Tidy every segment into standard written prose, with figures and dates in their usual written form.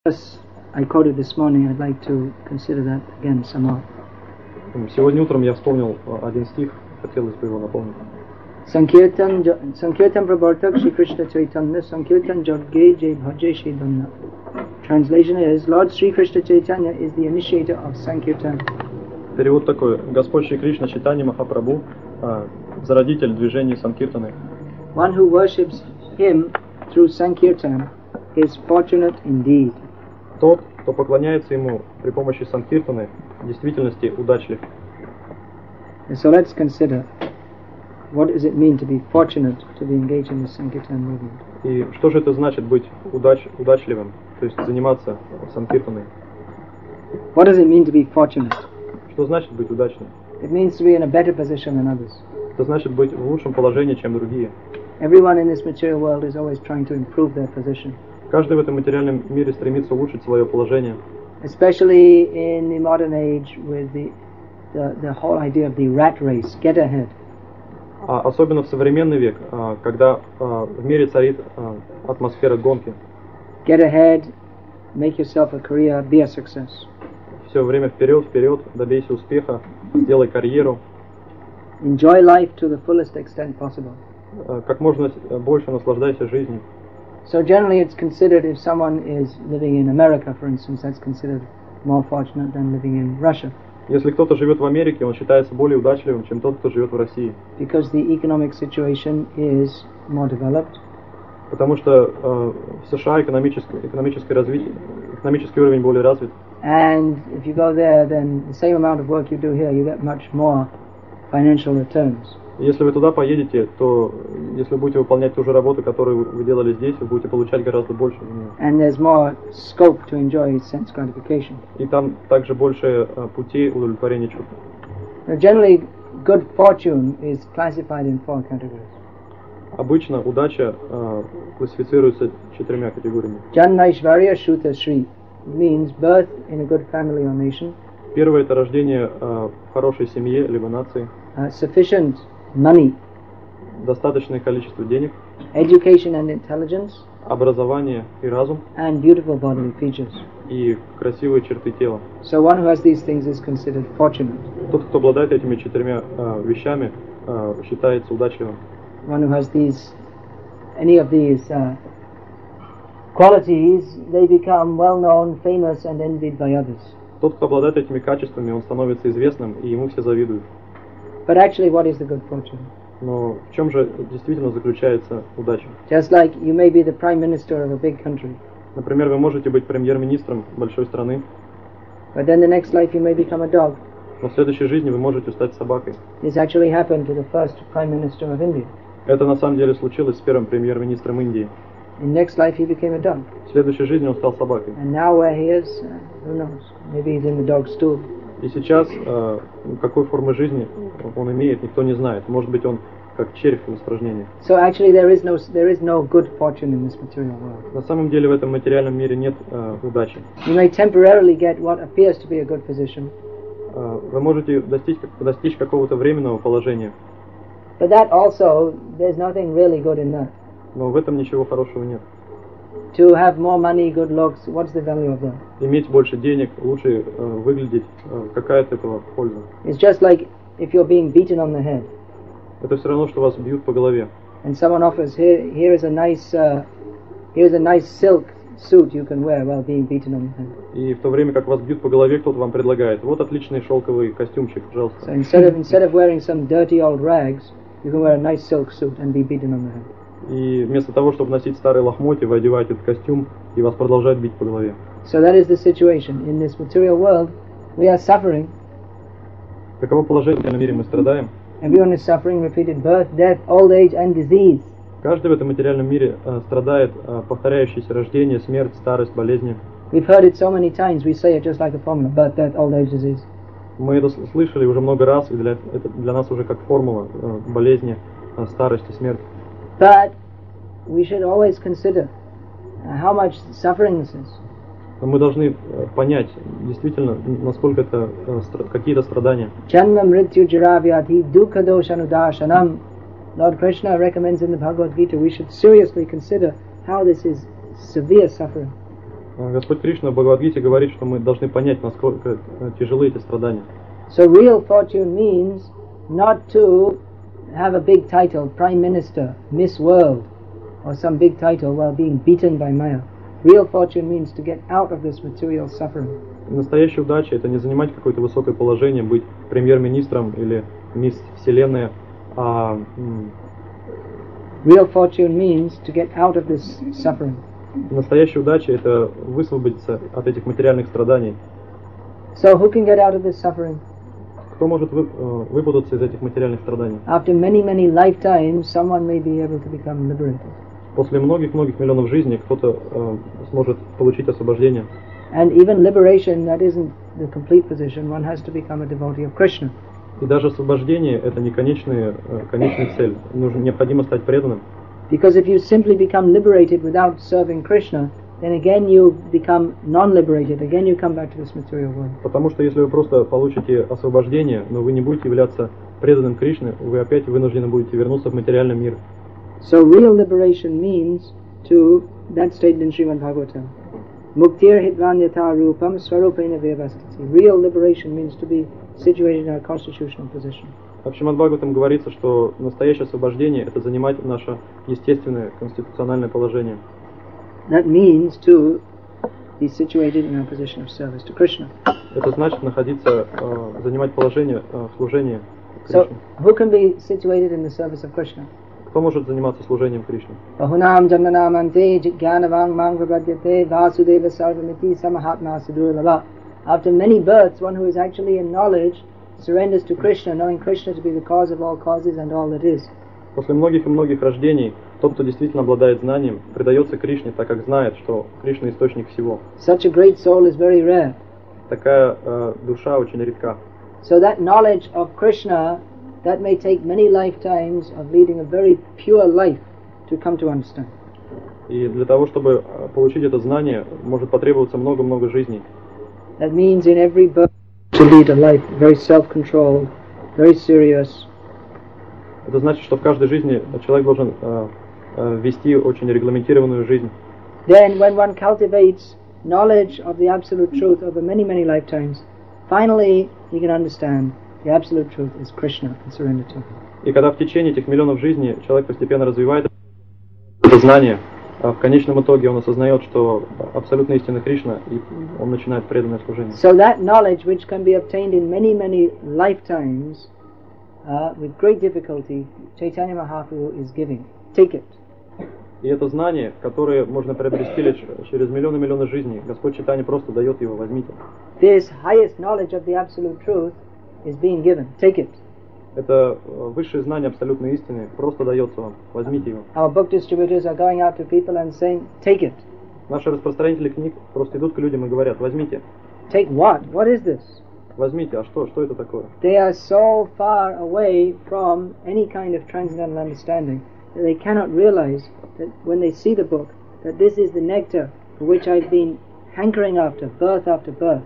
Yes, I quoted this morning. I'd like to consider that again some more. Сегодня утром я вспомнил один стих, хотелось бы его напомнить. Sankirtan Pravartak Shri Krishna Chaitanya Sankirtan Jagge Jai Bhaje Shri Dhamma. Translation is, Lord Sri Krishna Chaitanya is the initiator of Sankirtan. Перевод такой: Господь Шри Кришна Чайтанья Махапрабху, зародитель движения Санкиртаны. One who worships him through Sankirtan is fortunate indeed. Тот, кто поклоняется ему при помощи Санкиртаны, в действительности удачлив. So let's consider, what does it mean to be fortunate to be engaged in the Sankirtan movement? И что же это значит быть удачливым, то есть заниматься Санкиртаной? What does it mean to be fortunate? Что значит быть удачным? It means to be in a better position than others. Это значит быть в лучшем положении, чем другие. Everyone in this material world is always trying to improve their position. Каждый в этом материальном мире стремится улучшить свое положение. Especially in the modern age with the whole idea of the rat race, get ahead. Особенно в современный век, когда в мире царит атмосфера гонки. Get ahead, make yourself a career, be a success. Все время вперед, добейся успеха, сделай карьеру. Enjoy life to the fullest extent possible. Как можно больше наслаждайся жизнью. So generally it's considered, if someone is living in America, for instance, that's considered more fortunate than living in Russia. Если кто-то живет в Америке, он считается более удачливым, чем тот, кто живет в России. Because the economic situation is more developed. Потому что в США экономический уровень более развит. And if you go there, then the same amount of work you do here, you get much more financial returns. Если вы туда поедете, то если вы будете выполнять ту же работу, которую вы делали здесь, вы будете получать гораздо больше. And there's more scope to enjoy sense gratification. И там также больше путей удовлетворения чувств. Generally, good fortune is classified in 4 categories. Обычно удача классифицируется 4 категориями. Janmaishvarya Shuta Shri means birth in a good family or nation. Первое — это рождение в хорошей семье либо нации. Sufficient money. Достаточное количество денег. Education and intelligence. Образование и разум. And beautiful bodily features. И красивые черты тела. So one who has these things is considered fortunate. Тот, кто обладает этими 4 вещами, считается удачливым. One who has any of these qualities, they become well known, famous, and envied by others. Тот, кто обладает этими качествами, он становится известным, и ему все завидуют. But actually, what is the good fortune? Но в чем же действительно заключается удача? Just like you may be the prime minister of a big country. Например, вы можете быть премьер-министром большой страны. But then the next life you may become a dog. Но в следующей жизни вы можете стать собакой. This actually happened to the first prime minister of India. Это на самом деле случилось с первым премьер-министром Индии. In next life he became a dog. В следующей жизни он стал собакой. And now where he is, who knows? Maybe he's in the dog stool. И сейчас какой формы жизни он имеет, никто не знает. Может быть, он как червь в испражнении. So actually there is no good fortune in this material world. На самом деле в этом материальном мире нет удачи. You may temporarily get what appears to be a good position. Вы можете достичь какого-то временного положения. But that also, there's nothing really good in that. Но в этом ничего хорошего нет. To have more money, good looks, what's the value of that? Иметь больше денег, лучше выглядеть, какая от этого польза? It's just like if you're being beaten on the head. Это все равно, что вас бьют по голове. And someone offers, here's a nice silk suit you can wear while being beaten on the head. И в то время, как вас бьют по голове, кто-то вам предлагает: вот отличный шелковый костюмчик, пожалуйста. So instead of wearing some dirty old rags, you can wear a nice silk suit and be beaten on the head. И вместо того, чтобы носить старые лохмотья, вы одеваете этот костюм, и вас продолжают бить по голове. So that is the situation. In this material world, we are suffering. Таково положение в мире, мы страдаем. Everyone is suffering repeated birth, death, old age and disease. Каждый в этом материальном мире страдает повторяющееся рождение, смерть, старость, болезни. We've heard it so many times, we say it just like a formula: birth, death, old age, disease. Мы это слышали уже много раз, и это для нас уже как формула болезни, старость и смерть. But we should always consider how much suffering this is. Но мы должны понять, действительно, насколько это какие-то страдания. Janma mrityu jara vyadhi dukkha doshanudarshanam. Lord Krishna recommends in the Bhagavad Gita we should seriously consider how this is severe suffering. Господь Кришна в Бхагавад-гите говорит, что мы должны понять, насколько тяжелы эти страдания. So real fortune means not to have a big title, Prime Minister, Miss World, or some big title while being beaten by Maya. Real fortune means to get out of this material suffering. Настоящая удача — это не занимать какое-то высокое положение, быть премьер-министром или мисс Вселенная, а Real fortune means to get out of this suffering. настоящая удача — это высвободиться от этих материальных страданий. So who can get out of this suffering? Кто может выпутаться из этих материальных страданий? After many, many lifetimes, someone may be able to become liberated. После многих-многих миллионов жизней кто-то сможет получить освобождение. And even liberation, that isn't the complete position. One has to become a devotee of Krishna. И даже освобождение — это не конечная цель. Необходимо стать преданным. Because if you simply become liberated without serving Krishna, then again you become non-liberated. Again you come back to this material world. Потому что если вы просто получите освобождение, но вы не будете являться преданным Кришне, вы опять вынуждены будете вернуться в материальный мир. So real liberation means to, that's stated in Srimad Bhagavatam, Muktir hitvanyata rupam swarupena vyavastiti. Real liberation means to be situated in a constitutional position. В Шримад Бхагаватам говорится, что настоящее освобождение — это занимать наше естественное конституциональное положение. That means to be situated in a position of service to Krishna. Это значит находиться, занимать положение служения So, Кришне. who can be situated in the service of Krishna? Кто может заниматься служением Кришне? Bahunam janmanamante jnanavang mangrabadyate vasudeva sarvamiti samahatma sadurlava. After many births, one who is actually in knowledge surrenders to Krishna, knowing Krishna to be the cause of all causes and all that is. После многих и многих рождений, тот, кто действительно обладает знанием, предается Кришне, так как знает, что Кришна — источник всего. Such a great soul is very rare. Такая душа очень редка. So that knowledge of Krishna, that may take many lifetimes of leading a very pure life to come to understand. И для того, чтобы получить это знание, может потребоваться много-много жизней. That means in every birth to lead a life very self-controlled, very serious. Это значит, что в каждой жизни человек должен вести очень регламентированную жизнь. Then when one cultivates knowledge of the absolute truth over many, many lifetimes, finally he can understand the absolute truth is Krishna and surrender to him. И когда в течение этих миллионов жизней человек постепенно развивает это знание, в конечном итоге он осознает, что абсолютная истина Кришна, и он начинает преданное служение. So that knowledge which can be obtained in many, many lifetimes, with great difficulty, Chaitanya Mahaprabhu is giving. Take it. И это знание, которое можно приобрести лишь через миллионы жизней, Господь Чайтанья просто дает его, возьмите. This highest knowledge of the absolute truth is being given. Take it. Это высшее знание абсолютной истины просто дается вам, возьмите его. Our book distributors are going out to people and saying, take it. Наши распространители книг просто идут к людям и говорят, возьмите. Take what? What is this? Возьмите, а что это такое? They are so far away from any kind of transcendental understanding that they cannot realize that when they see the book, that this is the nectar for which I've been hankering after, birth after birth.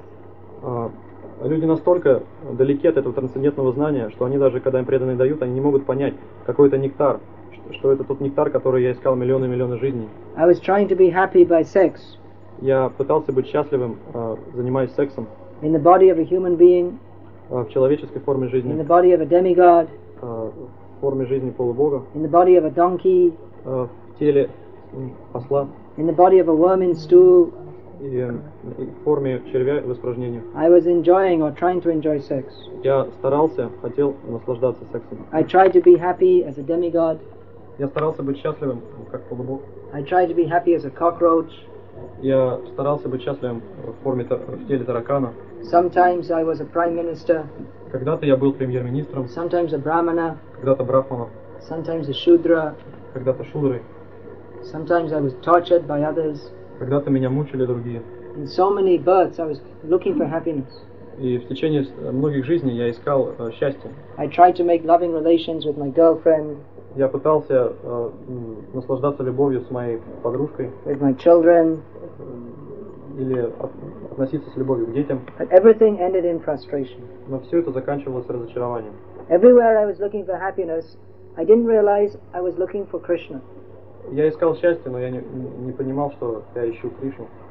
Люди настолько далеки от этого трансцендентного знания, что они даже, когда им преданные дают, они не могут понять, какой это нектар, что это тот нектар, который я искал миллионы и миллионы жизней. I was trying to be happy by sex. Я пытался быть счастливым, занимаясь сексом. In the body of a human being. В человеческой форме жизни. In the body of a demigod. В форме жизни полубога. In the body of a donkey. В теле осла. In the body of a worm in stool. И в форме червя в испражнениях. I was enjoying or trying to enjoy sex. Я старался, хотел наслаждаться сексом. I tried to be happy as a demigod. Я старался быть счастливым, как полубог. I tried to be happy as a cockroach. Я старался быть счастливым в теле таракана. Sometimes I was a prime minister. Когда-то я был премьер-министром. Sometimes a brahmana. Когда-то брахманом. Sometimes a shudra. Когда-то шудрой. Sometimes I was tortured by others. Когда-то меня мучили другие. In so many births I was looking for happiness. И в течение многих жизней я искал счастье. I tried to make loving relations with my girlfriend. Я пытался наслаждаться любовью с моей подружкой. With my children. Или относиться с любовью к детям. But everything ended in frustration. Но все это заканчивалось разочарованием. Everywhere I was looking for happiness, I didn't realize I was looking for Krishna. Я искал счастье, но я не понимал, что я ищу Кришну.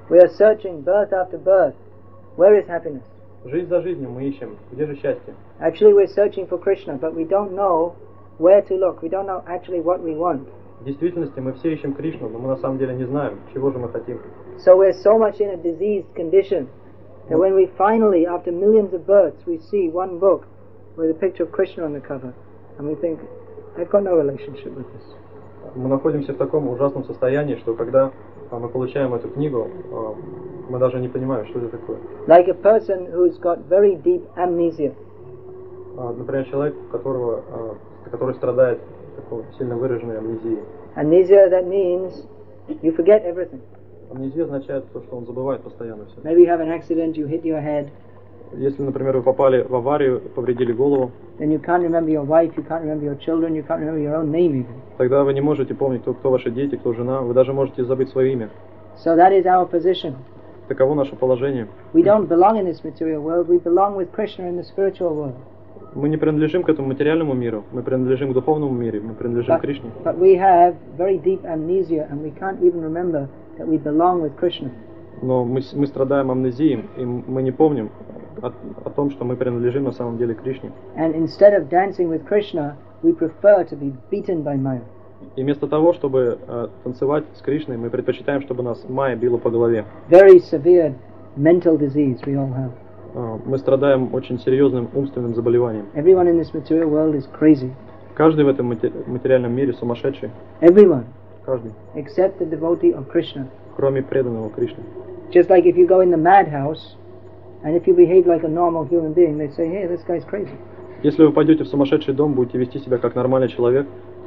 We are searching birth after birth. Where is happiness? Жизнь за жизнью мы ищем. Где же счастье? Actually, we're searching for Krishna, but we don't know where to look. We don't know actually what we want. В действительности мы все ищем Кришну, но мы на самом деле не знаем, чего же мы хотим. So we're so much in a diseased condition that when we finally, after millions of births, we see one book with a picture of Krishna on the cover, and we think, I've got no relationship with this. Мы находимся в таком ужасном состоянии, что когда мы получаем эту книгу, мы даже не понимаем, что это такое. Like a person who's got very deep amnesia. Например, человек, который страдает такой сильно выраженной амнезией. Amnesia, that means you forget everything. Амнезия означает то, что он забывает постоянно все. Maybe you have an accident, you hit your head. Если, например, вы попали в аварию, повредили голову, Then you can't remember your wife, you can't remember your children, you can't remember your own name even. тогда вы не можете помнить, кто ваши дети, кто жена, вы даже можете забыть свое имя. So that is our position. Таково наше положение. We don't belong in this material world, we belong with Krishna in the spiritual world. Мы не принадлежим к этому материальному миру, мы принадлежим к духовному миру, мы принадлежим Кришне. But we have very deep amnesia and we can't even remember that we belong with Krishna. Но мы страдаем амнезией, и мы не помним о том, что мы принадлежим на самом деле Кришне. And instead of dancing with Krishna, we prefer to be beaten by Maya. И вместо того, чтобы танцевать с Кришной, мы предпочитаем, чтобы нас Майя била по голове. Very severe mental disease we all have. Мы страдаем очень серьезным умственным заболеванием. Everyone in this material world is crazy. Каждый в этом материальном мире сумасшедший. Everyone. Каждый. Except the devotee of Krishna. Кроме преданного Кришны. Just like if you go in the madhouse, and if you behave like a normal human being, they say, hey, this guy's crazy. Если вы пойдете в сумасшедший дом, будете вести себя как нормальный человек,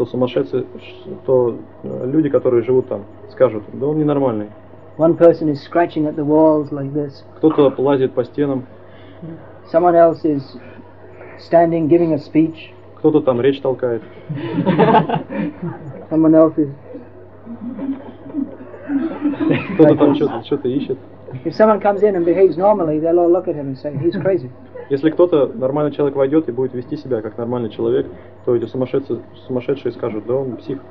то люди, которые живут там, скажут, да он ненормальный. One person is scratching at the walls like this. Кто-то лазит по стенам. Someone else is standing, giving a speech. Кто-то там речь толкает. Someone else is... Кто-то там что-то ищет. If someone comes in and behaves normally, they'll all look at him and say, he's crazy. Если кто-то, нормальный человек, войдет и будет вести себя как нормальный человек, то эти сумасшедшие скажут, да он псих.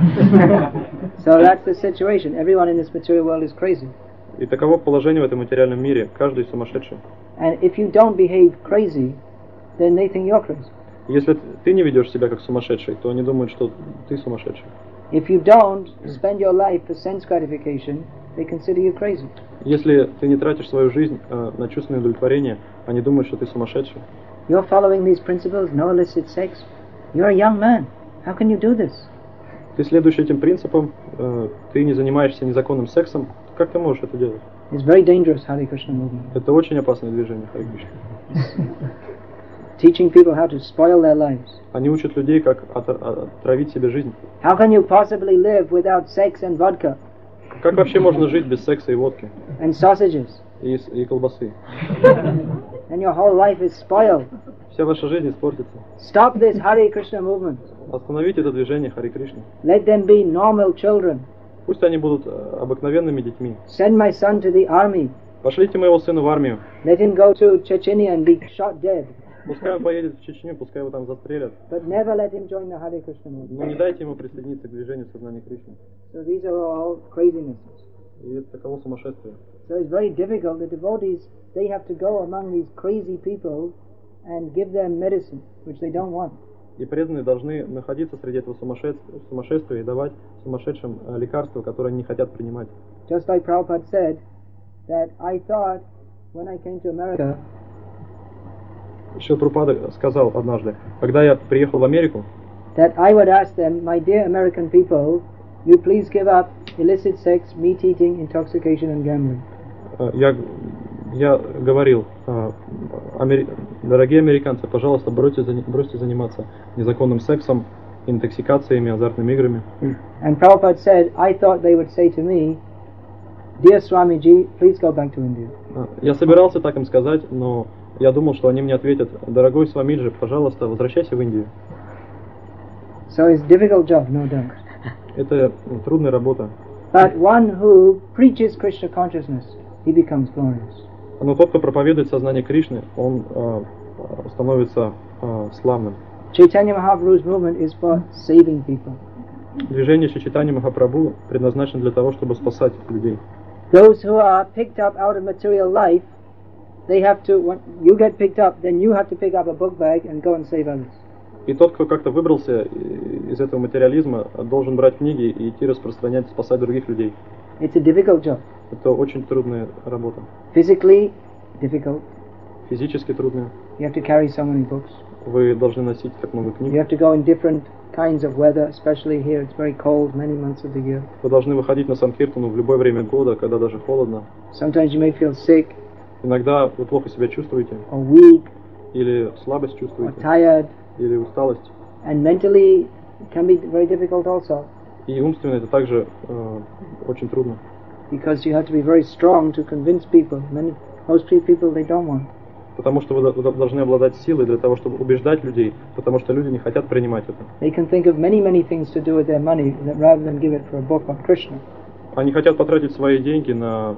So that's the situation. Everyone in this material world is crazy. И таково положение в этом материальном мире. Каждый сумасшедший. And if you don't behave crazy, then they think you're crazy. Если ты не ведешь себя как сумасшедший, то они думают, что ты сумасшедший. If you don't spend your life for sense gratification, they consider you crazy. Если ты не тратишь свою жизнь на чувственное удовлетворение, они думают, что ты сумасшедший. You're following these principles, no illicit sex. You're a young man. How can you do this? Ты следуешь этим принципам, ты не занимаешься незаконным сексом, как ты можешь это делать? It's very dangerous, Hare Krishna movement. Это очень опасное движение, Харе Кришна. Teaching people how to spoil their lives. Они учат людей, как отравить себе жизнь. How can you possibly live without sex and vodka? Как вообще можно жить без секса и водки? And sausages? И колбасы? And your whole life is spoiled. Вся ваша жизнь испортится. Stop this Hare Krishna movement. Остановите это движение Харе Кришны. Let them be normal children. Пусть они будут обыкновенными детьми. Send my son to the army. Пошлите моего сына в армию. Let him go to Chechnya and be shot dead. Пускай он поедет в Чечню, пускай его там застрелят. But never let him join the Hare Krishna movement. Но не дайте ему присоединиться к движению сознания Кришны. So these are all crazinesses. И это таково сумасшествие. So it's very difficult. The devotees, they have to go among these crazy people and give them medicine, which they don't want. И преданные должны находиться среди этого сумасшествия и давать сумасшедшим лекарства, которые они не хотят принимать. Just like Prabhupada said, that I thought when I came to America, Шрила Прабхупада сказал однажды, когда я приехал в Америку, that I would ask them, my dear American people, you please give up illicit sex, meat eating, intoxication and gambling. Я говорил, дорогие американцы, пожалуйста, бросьте заниматься незаконным сексом, интоксикациями, азартными играми. And Prabhupada said, I thought they would say to me, dear Swamiji, please go back to India. Я собирался так им сказать, но я думал, что они мне ответят, дорогой Свамиджи, пожалуйста, возвращайся в Индию. So it's a difficult job, no doubt. Это трудная работа. But one who preaches Krishna consciousness, he becomes glorious. Но тот, кто проповедует сознание Кришны, он становится славным. Chaitanya Mahaprabhu's movement is for saving people. Движение Шри Чайтанья Махапрабху предназначено для того, чтобы спасать людей. Those who are picked up out of material life, they have to, when you get picked up, then you have to pick up a book bag and go and save others. И тот, кто как-то выбрался из этого материализма, должен брать книги и идти распространять, спасать других людей. It's a difficult job. Это очень трудная работа. Physically difficult. Физически трудная. You have to carry so many books. Вы должны носить так много You книг. have to go in different kinds of weather, especially here. It's very cold many months of the year. Вы должны выходить на Санкиртану в любое время года, когда даже холодно. Sometimes you may feel sick Иногда вы плохо себя чувствуете, or weak или слабость or чувствуете, tired, или усталость. and mentally it can be very difficult also, И умственно это также очень трудно. because you have to be very strong to convince people. Most people, they don't want. Потому что вы должны обладать силой для того, чтобы убеждать людей, потому что люди не хотят принимать это. They can think of many things to do with their money rather than give it for a book on Krishna. Они хотят потратить свои деньги на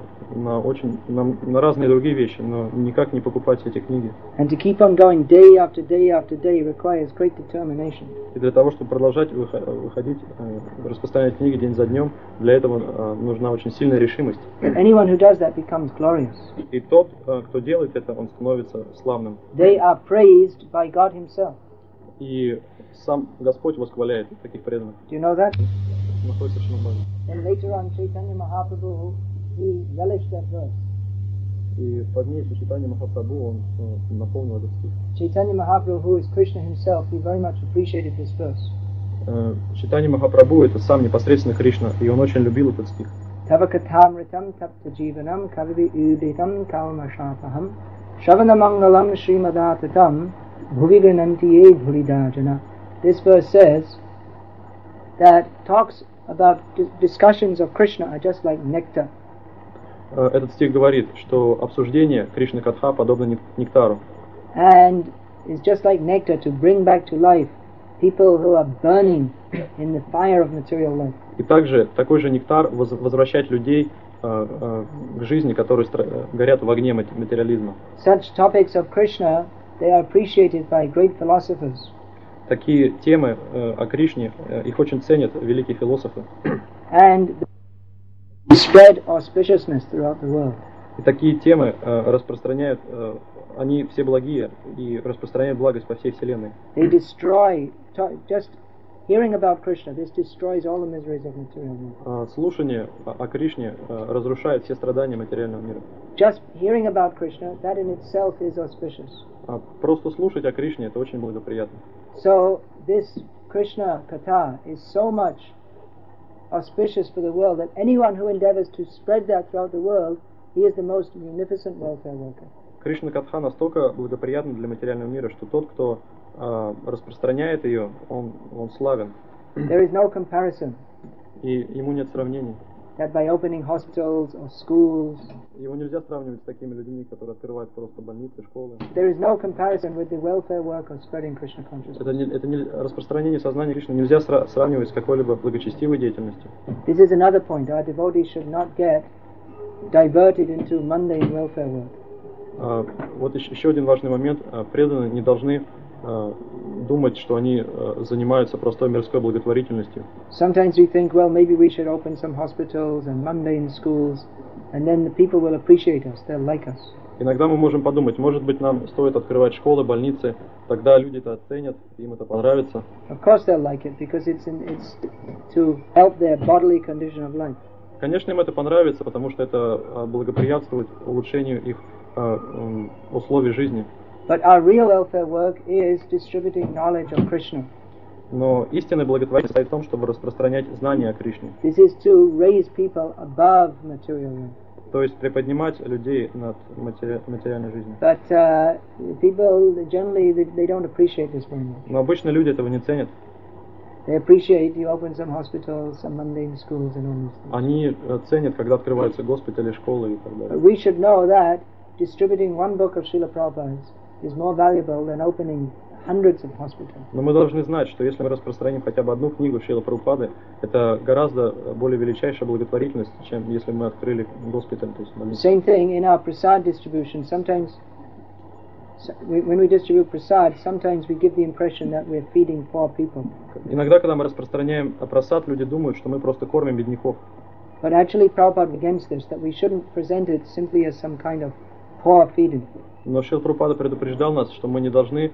разные другие вещи, но никак не покупать эти книги. And to keep on going day after day after day requires great determination. И для того, чтобы продолжать выходить, распространять книги день за днем, для этого нужна очень сильная решимость. Anyone who does that becomes glorious. И тот, кто делает это, он становится славным. They are praised by God Himself. И сам Господь восхваляет таких преданных. Do you know that? Находится совершенно в Боге. And later on, Chaitanya Mahaprabhu, he relished that verse. И позднее Чайтанья Махапрабху, он наполнил этот стих. Chaitanya Mahaprabhu, who is Krishna himself, he very much appreciated this verse. Чайтанья Махапрабху это сам непосредственно Кришна, и он очень любил этот стих. Tavakatamritam tapta jivanam kavivi uditam kalmashapaham Shravanamangalam Srimadatatam Bhuviganantiye Bhuridajana. This verse says that talks about discussions of Krishna are just like nectar. Этот стих говорит, что обсуждение Кришны Катха подобно нектару. And is just like nectar to bring back to life people who are burning in the fire of material life. И также такой же нектар возвращать людей к жизни, которые горят в огне материализма. Such topics of Krishna, they are appreciated by great philosophers. Такие темы о Кришне, их очень ценят великие философы. And spread auspiciousness throughout the world. И такие темы распространяют, они все благие и распространяют благость по всей вселенной. They destroy, just hearing about Krishna, this destroys all the miseries of material world. Слушание о Кришне разрушает все страдания материального мира. Just hearing about Krishna, that in itself is auspicious. Просто слушать о Кришне это очень благоприятно. So this Krishna Katha is so much auspicious for the world that anyone who endeavors to spread that throughout the world, he is the most munificent welfare worker. Кришна Катха настолько благоприятна для материального мира, что тот, кто распространяет ее, он славен. There is no comparison. И ему нет сравнений. That by opening hospitals or schools, его нельзя сравнивать с такими людьми, которые открывают просто больницы, школы. There is no comparison with the welfare work of spreading Krishna consciousness. Это не распространение сознания Кришны нельзя сравнивать с какой-либо благочестивой деятельностью. This is another point. Our devotees should not get diverted into mundane welfare work. Вот еще один важный момент. Преданные не должны думать, что они занимаются простой мирской благотворительностью. Sometimes we think, well, maybe we should open some hospitals and mundane schools, and then the people will appreciate us, they'll like us. Иногда мы можем подумать, может быть, нам стоит открывать школы, больницы, тогда люди это оценят, им это понравится. Of course they'll like it, because it's to help their bodily condition of life. Конечно, им это понравится, потому что это благоприятствует улучшению их условий жизни. But our real welfare work is distributing knowledge of Krishna. Но истинная благотворительность состоит в том, чтобы распространять знания о Кришне. This is to raise people above material life. То есть приподнимать людей над материальной жизнью. But people generally they don't appreciate this very much. Но обычно люди этого не ценят. They appreciate you open some hospitals, some mundane schools, and all these things. Они ценят, когда открываются госпитали, школы и так далее. But we should know that distributing one book of Srila Prabhupada's is more valuable than opening hundreds of hospitals. Но мы должны знать, что если мы распространим хотя бы одну книгу Шрила Прабхупады, это гораздо более величайшая благотворительность, чем если мы открыли госпиталь, то есть больницу. Same thing in our prasad distribution. Sometimes, when we distribute prasad, sometimes we give the impression that we're feeding poor people. Иногда, когда мы распространяем прасад, люди думают, что мы просто кормим бедняков. But actually Prabhupada against this, that we shouldn't present it simply as some kind of poor feeding. Но Шрила Прабхупада предупреждал нас, что мы не должны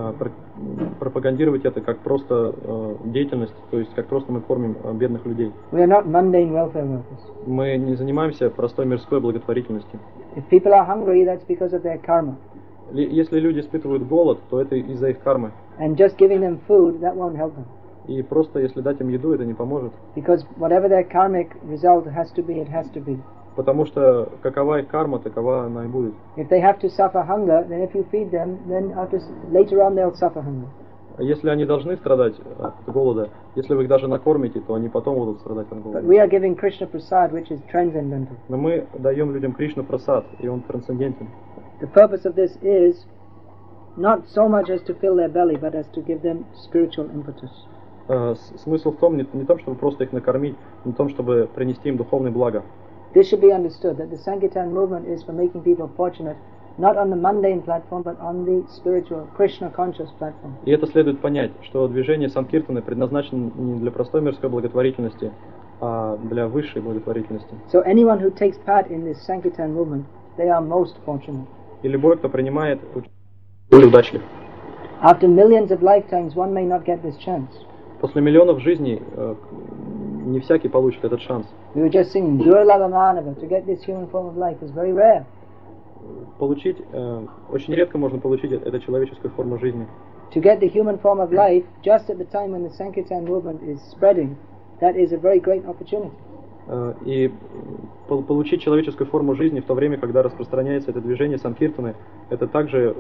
пропагандировать это как просто деятельность, то есть как просто мы кормим бедных людей. We are not mundane welfare workers. Мы не занимаемся простой мирской благотворительностью. If people are hungry, that's because of their karma. Если люди испытывают голод, то это из-за их кармы. And just giving them food, that won't help them. И просто если дать им еду, это не поможет. Because whatever their karmic result has to be, it has to be. Потому что какова их карма, такова она и будет. If they have to suffer hunger, then if you feed them, then later on they'll suffer hunger. Если они должны страдать от голода, если вы их даже накормите, то они потом будут страдать от голода. But we are giving Krishna Prasad, which is transcendental. Но мы даем людям Кришна Прасад, и он трансцендентен. The purpose of this is not so much as to fill their belly, but as to give them spiritual impetus. Смысл в том, не в том, чтобы просто их накормить, но в том, чтобы принести им духовное благо. This should be understood, that the Sankirtan movement is for making people fortunate, not on the mundane platform, but on the spiritual, Krishna-conscious platform. И это следует понять, что движение Санкиртаны предназначено не для простой мирской благотворительности, а для высшей благотворительности. So anyone who takes part in this Sankirtan movement, they are most fortunate. И любой, кто принимает участие, более удачлив. After millions of lifetimes, one may not get this chance. После миллионов жизней не всякий получит этот шанс. We were just singing, Durlabha Manava, to get this human form of life is very rare. Получить, очень редко можно получить эту человеческую форму жизни. To get the human form of life, just at the time when the Sankirtan movement is spreading, that is a very great opportunity. И получить человеческую форму жизни в то время, когда распространяется это движение Санкиртаны, это также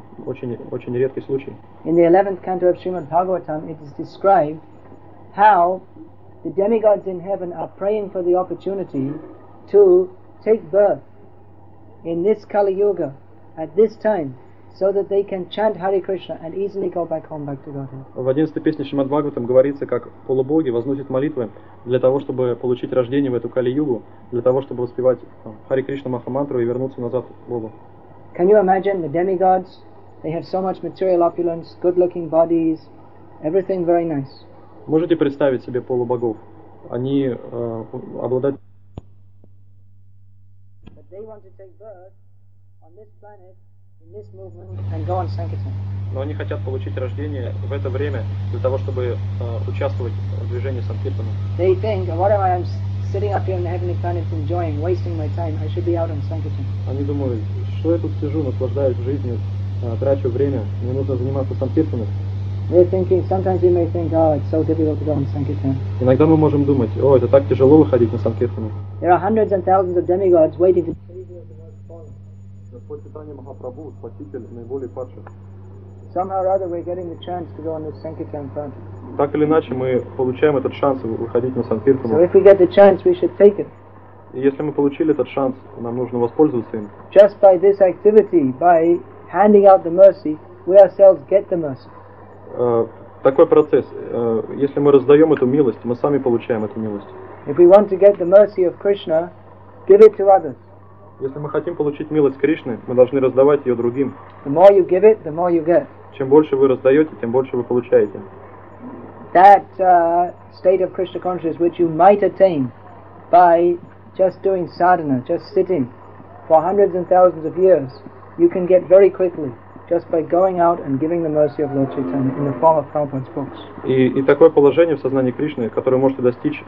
очень редкий случай. In the 11th canto of Srimad Bhagavatam, it is described how the demigods in heaven are praying for the opportunity to take birth in this Kali Yuga at this time, so that they can chant Hare Krishna and easily go back home, back to Godhead. В 11-й песне Шримад Бхагаватам говорится, как полубоги возносят молитвы для того, чтобы получить рождение в эту Кали-югу, для того, чтобы воспевать Харе Кришна Махамантру и вернуться назад к Богу. Can you imagine the demigods? They have so much material opulence, good-looking bodies, everything very nice. Можете представить себе полубогов? Они обладают... But they want to take birth on this planet, in this movement, and go on Sankirtan. Но они хотят получить рождение в это время для того, чтобы участвовать в движении Санкиртана. They think, what am I sitting up here on the heavenly planet enjoying, wasting my time? I should be out on Sankirtan. Они думают, что я тут сижу, наслаждаюсь жизнью, трачу время, мне нужно заниматься Санкиртаном. We're thinking, sometimes we may think, oh, it's so difficult to go on Sankirtan. Иногда мы можем думать, о, это так тяжело выходить на Санкиртану. There are hundreds and thousands of demigods waiting to... Господь Чайтанья Махапрабху, спаситель наиболее падших. Somehow or other we're getting the chance to go on this Sankirtan front. Так или иначе мы получаем этот шанс выходить на So Санкиртану. if we get the chance, we should take it. И если мы получили этот шанс, нам нужно воспользоваться им. Just by this activity, by handing out the mercy, we ourselves get the mercy. Такой процесс. Если мы раздаем эту милость, мы сами получаем эту милость. If we want to get the mercy of Krishna, give it to others. Если мы хотим получить милость Кришны, мы должны раздавать ее другим. The more you give it, the more you get. Чем больше вы раздаете, тем больше вы получаете. That state of Krishna consciousness which you might attain by just doing sadhana, just sitting for hundreds and thousands of years, you can get very quickly just by going out and giving the mercy of Lord Chaitanya in the form of Prabhupada's books. И такое положение в сознании Кришны, которое можете достичь,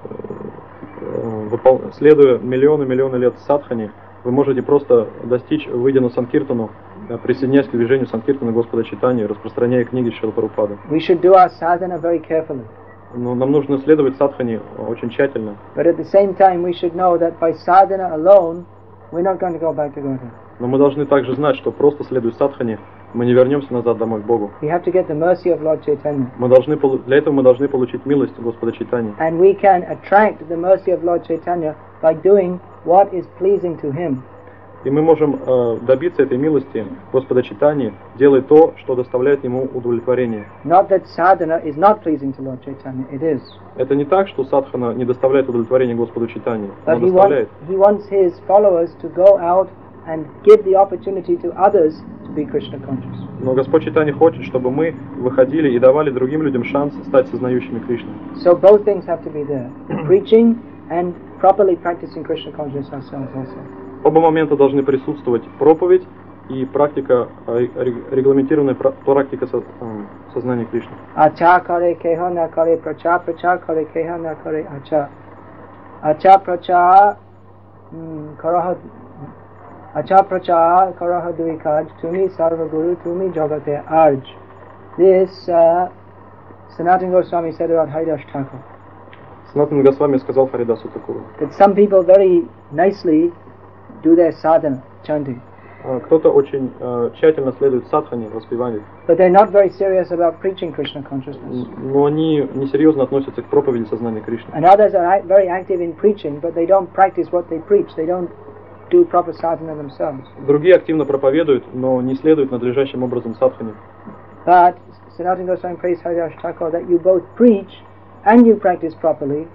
следуя миллионы лет садхани, вы можете просто достичь, выйдя на Санкиртану, присоединяясь к движению Санкиртана Господа Чайтаньи, распространяя книги Шрилы Прабхупады. We should do our sadhana very carefully. Но нам нужно следовать садхани очень тщательно. But at the same time, we should know that by sadhana alone, we're not going to go back to Godhead. Но мы должны также знать, что просто следуя садхани, мы не вернемся назад домой к Богу. We have to get the mercy of Lord Chaitanya. Для этого мы должны получить милость Господа Чайтаньи. And we can attract the mercy of Lord Chaitanya by doing what is pleasing to Him. И мы можем добиться этой милости Господа Чайтаньи, делая то, что доставляет Ему удовлетворение. Not that sadhana is not pleasing to Lord Chaitanya, it is. Это не так, что садхана не доставляет удовлетворения Господу Чайтаньи, But но доставляет. he wants his followers to go out and give the opportunity to others to be Krishna conscious. Но Господь Чайтанья хочет, чтобы мы выходили и давали другим людям шанс стать сознающими Кришну. So both things have to be there. The preaching and properly practicing Krishna consciousness ourselves also. Оба момента должны присутствовать: проповедь и практика, регламентированная практика сознания Кришны. Acha kare keha na kare pracha, pracha kare keha na kare acha. Acha pracha karaha acha pracha karaha duikaj tumi sarva guru tumi jagate arj. This Sanatana Goswami said about Haridas Thakur. Санатана Госвами сказал Харидасу Такуру. That some people very nicely do their sadhana, chanting. Кто-то очень тщательно следует садхане, воспеванию. But they're not very serious about preaching Krishna consciousness. Но они несерьезно относятся к проповеди сознания Кришны. And others are very active in preaching, but they don't practice what they preach. They don't do proper sadhana themselves. Другие активно проповедуют, но не следуют надлежащим образом садхане. But Sanatana Goswami praised Haridas Thakur that you both preach and you practice properly.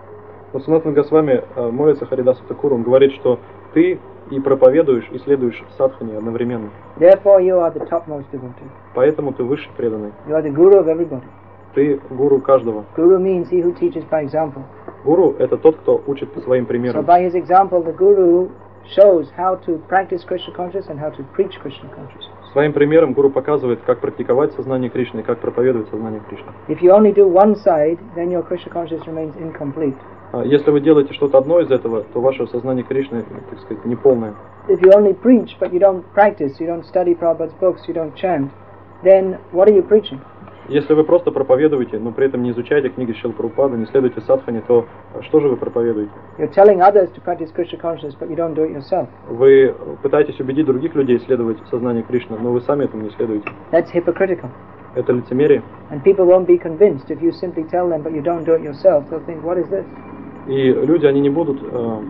Но Санатана Госвами молится Харидасу Такуру, он говорит, что ты и проповедуешь, и следуешь садхане одновременно. Therefore you are the topmost devotee. Поэтому ты высший преданный. You are the guru of everybody. Ты гуру каждого. Guru means he who teaches by example. Гуру — это тот, кто учит по своим So примерам. by his example, the guru shows how to practice Krishna consciousness and how to preach Krishna consciousness. Своим примером гуру показывает, как практиковать сознание Кришны и как проповедовать сознание Кришны. If you only do one side, then your Krishna consciousness remains incomplete. Если вы делаете что-то одно из этого, то ваше сознание Кришны, так сказать, неполное. If you only preach but you don't practice, you don't study Prabhupada's books, you don't chant, then what are you preaching? Если вы просто проповедуете, но при этом не изучаете книги Шрилы Прабхупады, не следуете садхане, то что же вы проповедуете? You're telling others to practice Krishna consciousness, but you don't do it yourself. Вы пытаетесь убедить других людей следовать сознанию Кришны, но вы сами этому не следуете. That's hypocritical. Это лицемерие. And people won't be convinced if you simply tell them but you don't do it yourself. They'll think, what is this? И люди, они не будут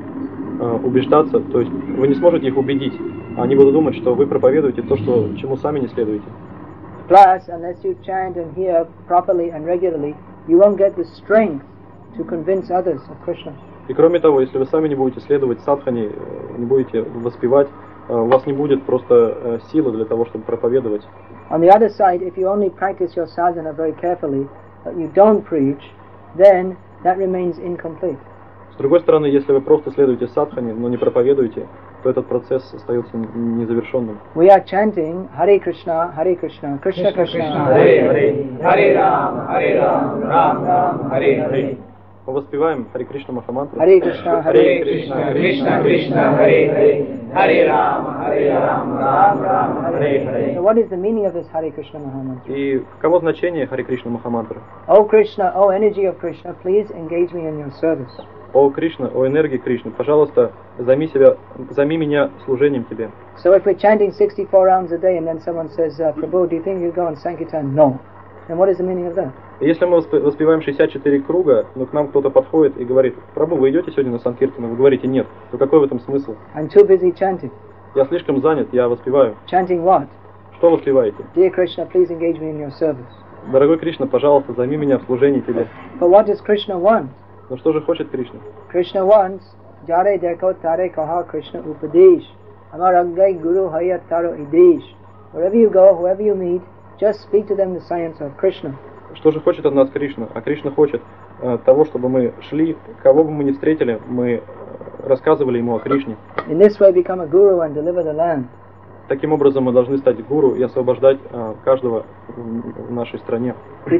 убеждаться, то есть вы не сможете их убедить. Они будут думать, что вы проповедуете то, чему сами не следуете. Plus, unless you chant and hear properly and regularly, you won't get the strength to convince others of Krishna. И кроме того, если вы сами не будете следовать садхане, не будете воспевать, у вас не будет просто силы для того, чтобы проповедовать. On the other side, if you only practice your sadhana very carefully, but you don't preach, then that remains incomplete. С другой стороны, если вы просто следуете садхане, но не проповедуете, то этот процесс остается незавершенным. We are chanting Hare Krishna, Krishna Krishna, Hare Hare, Hare Ram, Ram Ram, Hare Hare. Мы воспеваем Харе Кришна Махамантру. Hare Krishna, Krishna, Krishna Krishna, Hare Hare, Hare Ram, Ram Ram, Hare Hare. So what is the meaning of this Hare Krishna Mahamantra? И каково значение Харе Кришна Махамантры? O Krishna, O energy of Krishna, please engage me in your service. О Кришна, о энергии Кришны, пожалуйста, займи меня служением Тебе. So if we're chanting 64 rounds a day and then someone says, Prabhu, do you think you'll go on Sankirtan? No. Then what is the meaning of that? Если мы воспеваем 64 круга, но к нам кто-то подходит и говорит: Прабху, вы идете сегодня на Санкиртану? Вы говорите: нет. То какой в этом смысл? I'm too busy chanting. Я слишком занят, я воспеваю. Chanting what? Что воспеваете? Dear Krishna, please engage me in your service. Дорогой Кришна, пожалуйста, займи меня в служении Тебе. But what does Krishna want? Но что же хочет Кришна? Krishna wants Jare Dekho Tare Kaha Krishna Upadesh Amar Aggai Guru Hayat Taro Idesh. Wherever you go, whoever you meet, just speak to them the science of Krishna. Что же хочет от нас Кришна? А Кришна хочет того, чтобы мы шли, кого бы мы ни встретили, мы рассказывали ему о Кришне. In this way, become a guru and deliver the land. Таким образом мы должны стать гуру и освобождать каждого в нашей стране.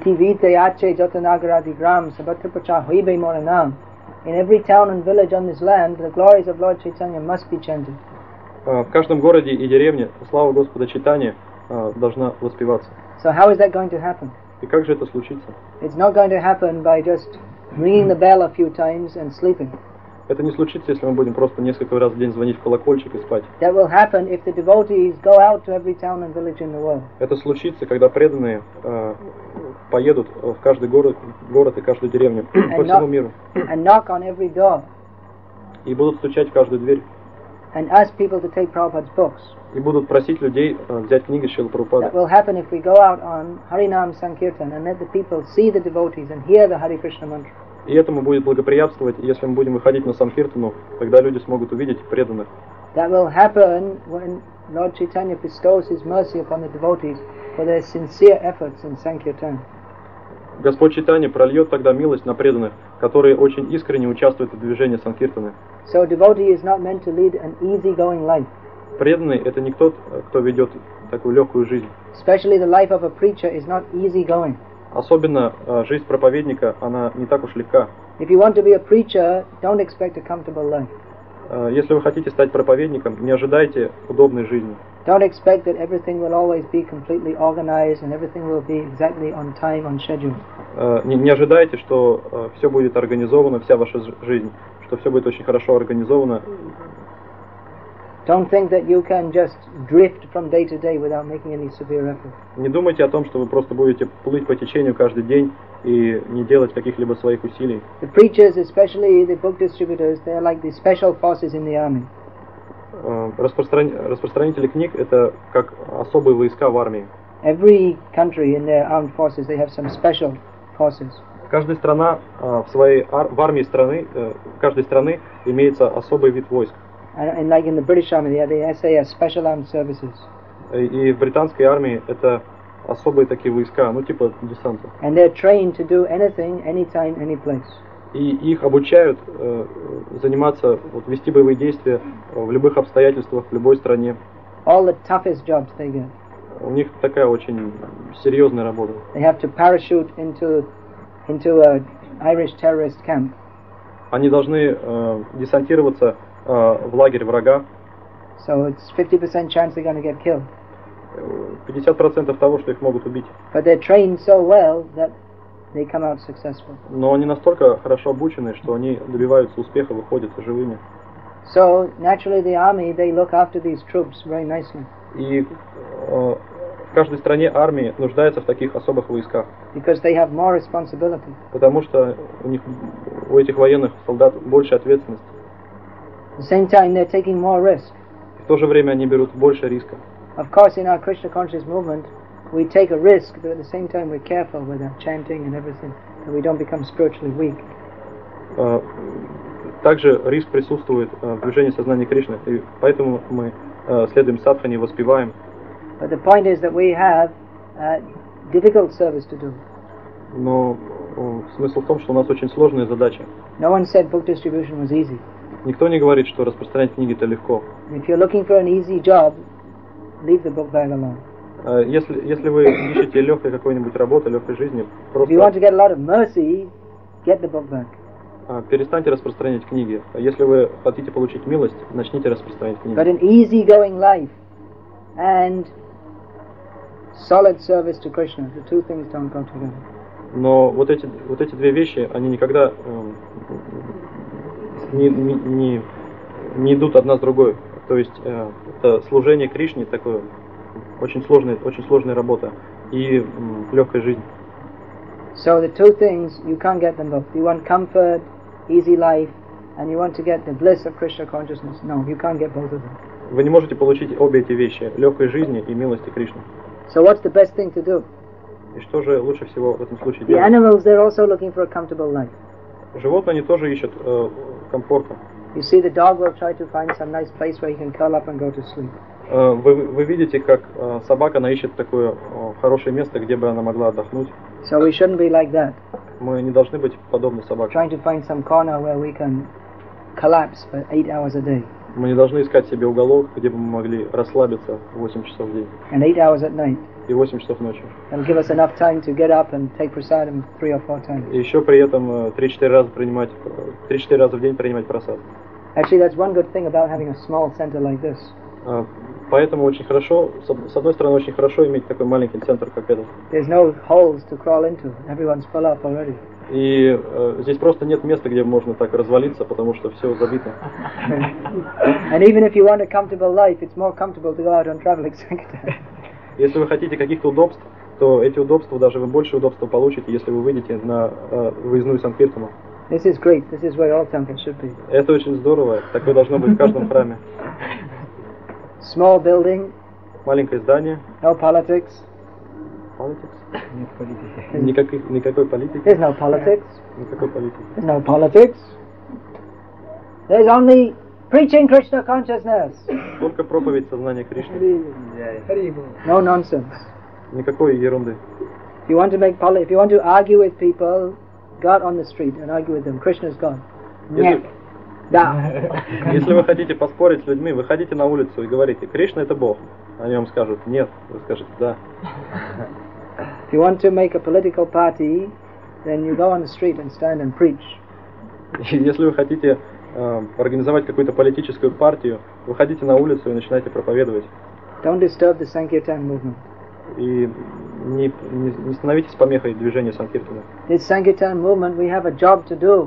In every town and village on this land, the glories of Lord Chaitanya must be chanted. В каждом городе и деревне слава Господа Чайтаньи должна воспеваться. So how is that going to happen? И как же это случится? It's not going to happen by just ringing the bell a few times and sleeping. Это не случится, если мы будем просто несколько раз в день звонить в колокольчик и спать. That will happen if the devotees go out to every town and village in the world. Это случится, когда преданные поедут в каждый город и каждую деревню по всему миру. And knock on every door. И будут стучать в каждую дверь. And ask people to take Prabhupada's books. И будут просить людей взять книги Шрилы Прабхупады. That will happen if we go out on Harinam Sankirtan and let the people see the devotees and hear the Hare Krishna mantra. И этому будет благоприятствовать, если мы будем выходить на Санкиртану, тогда люди смогут увидеть преданных. That will happen when Lord Chaitanya bestows his mercy upon the devotees for their sincere efforts in Sankirtan. Господь Чайтанья прольет тогда милость на преданных, которые очень искренне участвуют в движении Санкиртаны. So a devotee is not meant to lead an easy-going life. Преданный — это не тот, кто ведет такую легкую жизнь. Especially the life of a preacher is not easy-going. Особенно жизнь проповедника, она не так уж легка. If you want to be a preacher, don't expect a comfortable life. Если вы хотите стать проповедником, не ожидайте удобной жизни. Don't expect that everything will always be completely organized and everything will be exactly on time, on schedule. Не ожидайте, что все будет организовано, вся ваша жизнь, что все будет очень хорошо организовано. Don't think that you can just drift from day to day without making any severe effort. Не думайте о том, что вы просто будете плыть по течению каждый день и не делать каких-либо своих усилий. The preachers, especially the book distributors, they are like the special forces in the army. Распространители книг — это как особые войска в армии. Every country in their armed forces, they have some special forces. Каждая страна в армии каждой страны имеется особый вид войск. And like in the British Army, they have the SAS, Special Armed Services. И в британской армии это особые такие войска, ну типа десанта. And they're trained to do anything, anytime, any place. И их обучают заниматься, вести боевые действия в любых обстоятельствах, в любой стране. All the toughest jobs they get. У них такая очень серьезная работа. They have to parachute into a Irish terrorist camp. Они должны десантироваться в лагерь врага. So it's 50% chance they're going to get killed. 50% того, что их могут убить. But they're trained so well that they come out successful. Но они настолько хорошо обучены, что они добиваются успеха, выходят живыми. So naturally the army, they look after these troops very nicely. И в каждой стране армии нуждается в таких особых войсках. Because they have more responsibility. Потому что у этих военных солдат больше ответственности. At the same time, they're taking more risk. В то же время они берут больше риска. Of course, in our Krishna conscious movement, we take a risk, but at the same time we're careful with our chanting and everything, that we don't become spiritually weak. Также риск присутствует в движении сознания Кришны, и поэтому мы следуем садхане и воспеваем. But the point is that we have difficult service to do. Но смысл в том, что у нас очень сложная задача. No one said book distribution was easy. Никто не говорит, что распространять книги это легко. If you're looking for an easy job, leave the book bag alone. Если вы ищете легкой какой-нибудь работы, легкой жизни, If you want to get a lot of mercy, get the book bag. Перестаньте распространять книги. Если вы хотите получить милость, начните распространять книги. But an easy-going life and solid service to Krishna, the two things don't go together. Но вот эти две вещи, они никогда не идут одна с другой. То есть это служение Кришне, такое очень сложная работа, и легкая жизнь. So the two things, you can't get them both. You want comfort, easy life, and you want to get the bliss of Krishna consciousness. No, you can't get both of them. Вы не можете получить обе эти вещи, легкой жизни и милости Кришны. So what's the best thing to do? И что же лучше всего в этом случае The делать? animals, they're also looking for a comfortable life. Животные, они тоже ищут комфорта. You see, the dog will try to find some nice place where he can curl up and go to sleep. Вы видите, как собака, она ищет такое хорошее место, где бы она могла отдохнуть. So we shouldn't be like that, Мы не должны быть подобны собаке. trying to find some corner where we can collapse for 8 hours a day Мы не должны искать себе уголок, где бы мы могли расслабиться 8 часов в день and 8 hours at night. и 8 часов ночью. That'll give us enough time to get up and take prasadam 3 or 4 times. И еще при этом 3-4 раза в день принимать просад. Actually, that's one good thing about having a small center like this. Поэтому очень хорошо, с одной стороны, очень хорошо иметь такой маленький центр, как этот. There's no holes to crawl into. Everyone's full up already. И здесь просто нет места, где можно так развалиться, потому что все забито. And even if you want a comfortable life, it's more comfortable to go out on traveling sector. Если вы хотите каких-то удобств, то эти удобства, даже вы больше удобства получите, если вы выйдете на выездную Санкиртану. This is great. This is where all temples should be. Это очень здорово. Такое должно быть в каждом храме. Small building, Маленькое здание. no politics. Никакой политики. There's no politics. Никакой политики. There's no politics. There's only preaching Krishna consciousness. Только проповедь сознания Кришны. No nonsense. Никакой ерунды. If you want to argue with people, go out on the street and argue with them. Krishna is God. Нет. Да. Если вы хотите поспорить с людьми, выходите на улицу и говорите: Кришна это Бог. Они вам скажут: нет. Вы скажете: да. If you want to make a political party, then you go on the street and stand and preach. Если вы хотите организовать какую-то политическую партию, выходите на улицу и начинайте проповедовать. Don't disturb the Sankirtan movement. И не становитесь помехой движению Санкиртана. This Sankirtan movement, we have a job to do.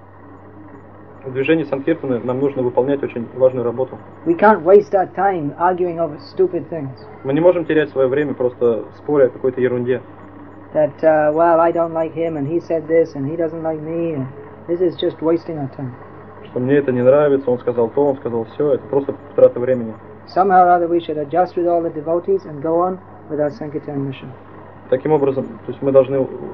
В движении Санкиртана нам нужно выполнять очень важную работу. We can't waste our time arguing over stupid things. Мы не можем терять свое время просто споря о какой-то ерунде. That, well, I don't like him, and he said this, and he doesn't like me, and this is just wasting our time. Что мне это не нравится, он сказал то, он сказал все, это просто трата времени. Somehow or other we should adjust with all the devotees and go on with our Sankirtan mission. Таким образом, то есть мы должны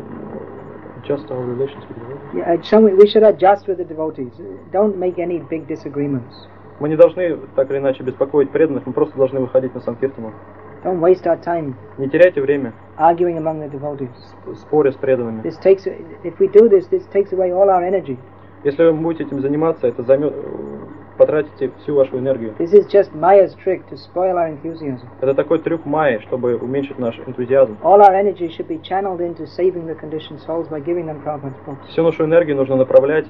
adjust our relations with devotees. Yeah, we should adjust with the devotees. Don't make any big disagreements. Мы не должны так или иначе беспокоить преданных, мы просто должны выходить на Санкиртану. Don't waste our time Не теряйте время, arguing among the devotees. споря с преданными. If we do this takes away all our energy. Если вы будете этим заниматься, это потратите всю вашу энергию. This is just Maya's trick to spoil our enthusiasm. Это такой трюк Майи, чтобы уменьшить наш энтузиазм. All our energy should be channeled into saving the conditioned souls by giving them Prabhupada's books. Всю нашу энергию нужно направлять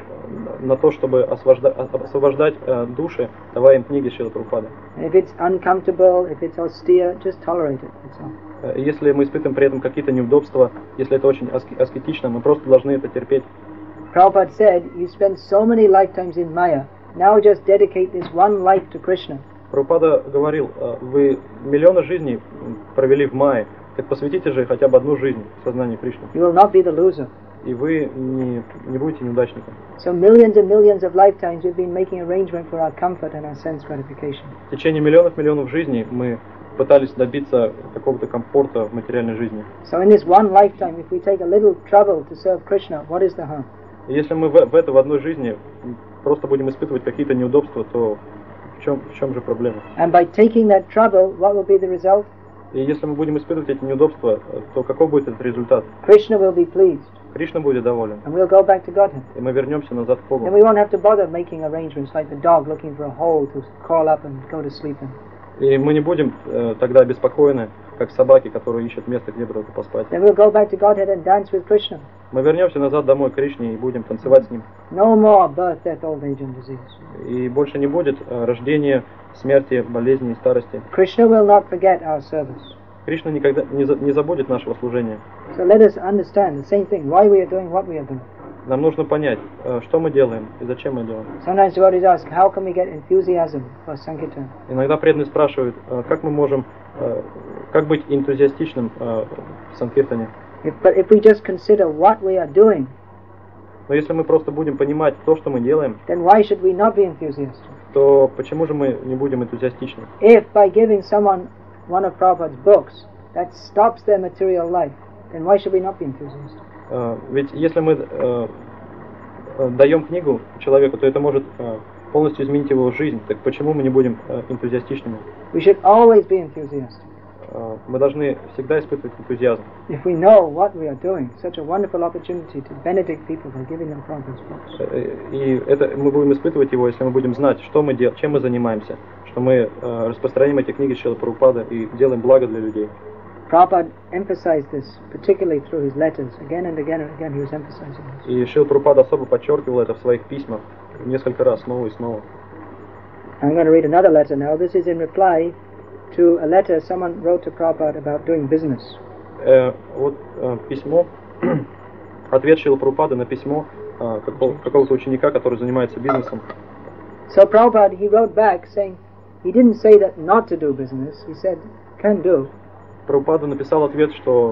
на то, чтобы освобождать души, давая им книги Шрилы Прабхупады. If it's uncomfortable, if it's austere, just tolerate it. That's all. Если мы испытываем при этом какие-то неудобства, если это очень аскетично, мы просто должны это терпеть. Prabhupada said, you spend so many lifetimes in Maya, now just dedicate this one life to Krishna. Прабхупада говорил: вы миллионы жизней провели в Майе, так посвятите же хотя бы одну жизнь в сознании Кришны. You will not be the loser. И вы не будете неудачником. So millions and millions of lifetimes we've been making arrangement for our comfort and our sense gratification. В течение миллионов жизней мы пытались добиться какого-то комфорта в материальной жизни. So in this one lifetime, if we take a little trouble to serve Krishna, what is the harm? И если мы в одной жизни просто будем испытывать какие-то неудобства, то в чем же проблема? And by taking that trouble, what will be the result? И если мы будем испытывать эти неудобства, то какой будет этот результат? Krishna will be pleased. Кришна будет доволен. And we'll go back to Godhead. И мы вернемся назад к Богу. Then we won't have to bother making arrangements like the dog looking for a hole to crawl up and go to sleep in. И мы не будем тогда обеспокоены, как собаки, которые ищут место, где бы только поспать. Then we'll go back to Godhead and dance with Krishna. Мы вернемся назад домой к Кришне и будем танцевать с Ним. No more birth, death, old age and disease. И больше не будет рождения, смерти, болезни и старости. Krishna will not forget our service. Кришна никогда не забудет нашего служения. So let us understand the same thing, why we are doing what we are doing. Нам нужно понять, что мы делаем и зачем мы делаем. Sometimes devotees ask, how can we get enthusiasm for Sankirtan? Иногда преданные спрашивают, как мы можем, как быть энтузиастичным в Санкиртане. But if we just consider what we are doing, Но если мы просто будем понимать то, что мы делаем, then why should we not be enthusiastic? то почему же мы не будем энтузиастичны? If by giving someone one of Prabhupada's books, that stops their material life, then why should we not be enthusiastic? Ведь если мы даем книгу человеку, то это может полностью изменить его жизнь. Так почему мы не будем энтузиастичными? We should always be enthusiastic. Мы должны всегда испытывать энтузиазм. If we know what we are doing, such a wonderful opportunity to benedict people by giving them Prabhupada's books. И это мы будем испытывать его, если мы будем знать, что мы делаем, чем мы занимаемся, что мы распространяем эти книги Шрилы Прабхупады и делаем благо для людей. Prabhupada emphasized this, particularly through his letters. Again and again and again he was emphasizing this. И Шрила Прабхупада особо подчеркивал это в своих письмах несколько раз, снова и снова. I'm going to read another letter now. This is in reply to a letter someone wrote to Prabhupada about doing business. Вот письмо, ответ Шрилы Прабхупады на письмо какого-то ученика, который занимается бизнесом. So Prabhupada, he wrote back saying, he didn't say that not to do business, he said, can do. Прабхупада написал ответ, что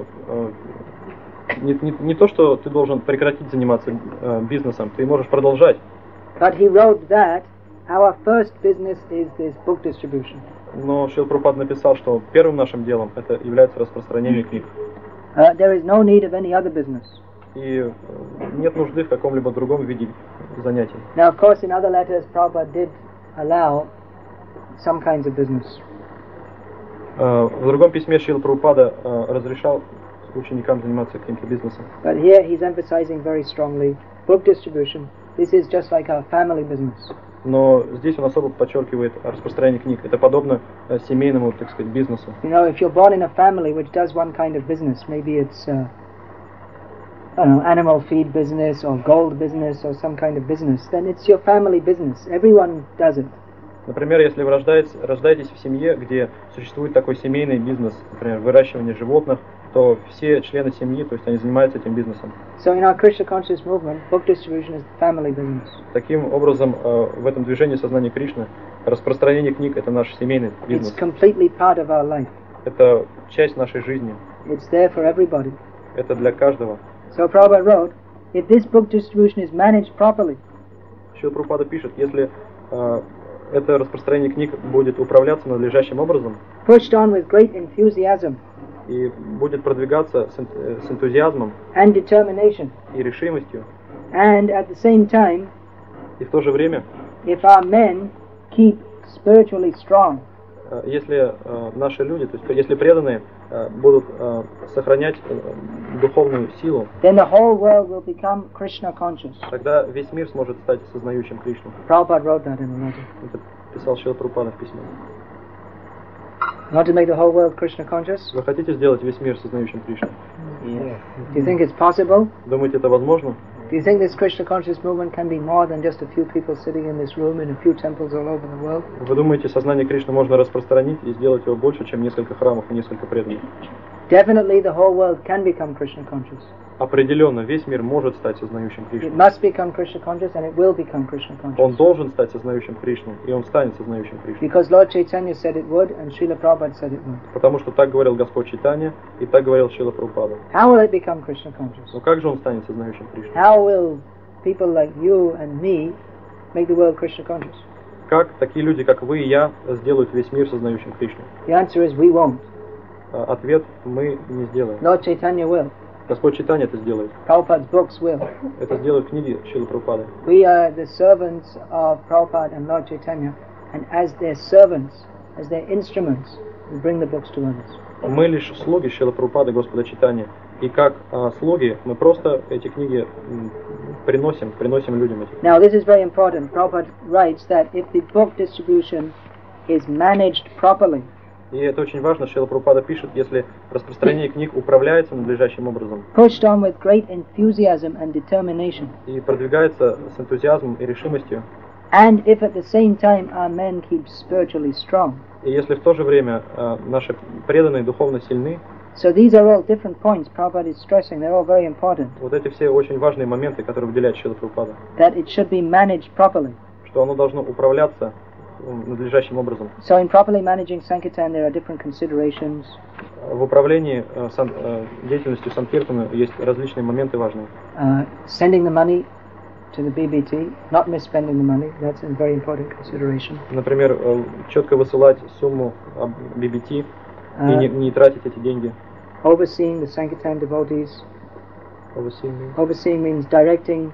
не то, что ты должен прекратить заниматься бизнесом, ты можешь продолжать. But he wrote that our first business is this book distribution. Но Шрила Прабхупада написал, что первым нашим делом это является распространение книг. There is no need of any other business. И нет нужды в каком-либо другом виде занятий. Now, of course, in other letters, Prabhupada did allow some kinds of business. В другом письме Шрила Прабхупада разрешал ученикам заниматься каким-то бизнесом. But here he's emphasizing very strongly book distribution. This is just like our family business. Но здесь он особо подчеркивает распространение книг. Это подобно семейному, так сказать, бизнесу. You know, if you're born in a family which does one kind of business, maybe it's I don't know, animal feed business or gold business or some kind of business, then it's your family business. Everyone does it. Например, если вы рождаетесь в семье, где существует такой семейный бизнес, например, выращивание животных, то все члены семьи, то есть они занимаются этим бизнесом. So in our Krishna conscious movement, book distribution is the family business. Таким образом, в этом движении сознания Кришны распространение книг — это наш семейный бизнес. It's completely part of our life. Это часть нашей жизни. It's there for everybody. Это для каждого. So Prabhupada wrote, if this book distribution is managed properly, Шрила Прабхупада пишет, если это распространение книг будет управляться надлежащим образом pushed on with great enthusiasm и будет продвигаться с энтузиазмом and determination, и решимостью, and at the same time, и в то же время, if our men keep spiritually strong, если наши люди, то есть если преданные будут сохранять духовную силу, then the whole world will become Krishna conscious. тогда весь мир сможет стать сознающим Кришну. Prabhupada wrote that in a letter. Это писал Шрила Прабхупада в письме. You want to make the whole world Krishna conscious? Вы хотите сделать весь мир сознающим Кришну? Do you think it's possible? Думаете, это возможно? Do you think this Krishna conscious movement can be more than just a few people sitting in this room in a few temples all over the world? Вы думаете, сознание Кришны можно распространить и сделать его больше, чем несколько храмов и несколько преданных? Definitely the whole world can become Krishna conscious. Определенно, весь мир может стать сознающим It Кришну. must become Krishna conscious and it will become Krishna Он conscious. должен стать сознающим Кришну, и он станет сознающим Кришну. Because Lord Chaitanya said it would and Srila Prabhupada said it would. Потому что так говорил Господь Чайтанья, и так говорил Шрила Прабхупада. How will it become Krishna conscious? Но как же он станет сознающим Кришну? How will people like you and me make the world Krishna conscious? Как такие люди, как вы и я, сделают весь мир сознающим Кришну? The answer is we won't. Ответ — мы не сделаем. Lord Chaitanya will. Господь Чайтанья это сделает. Prabhupada's books will. Это сделают книги Шрилы Прабхупады. We are the servants of Prabhupada and Lord Chaitanya, and as their servants, as their instruments, we bring the books to others. Мы лишь слуги Шрилы Прабхупады, Господа Чайтаньи. И как слуги мы просто эти книги приносим людям эти. Now this is very important. Prabhupada writes that if the book distribution is managed properly, И это очень важно, Шрила Прабхупада пишет, если распространение книг управляется надлежащим образом pushed on with great enthusiasm and determination, и продвигается с энтузиазмом и решимостью, and if at the same time our men keep spiritually strong. и если в то же время наши преданные духовно сильны, So these are all different points Prabhupada is stressing. They're all very important. вот эти все очень важные моменты, которые выделяет Шрила Прабхупада, That it should be managed properly. что оно должно управляться надлежащим образом. So in properly managing Sankirtan there are different considerations. В управлении деятельностью Санкиртана есть различные моменты важные. Sending the money to the BBT, not misspending the money, that's a very important consideration. Например, четко высылать сумму BBT и не тратить эти деньги. Overseeing the Sankirtan devotees. Overseeing means directing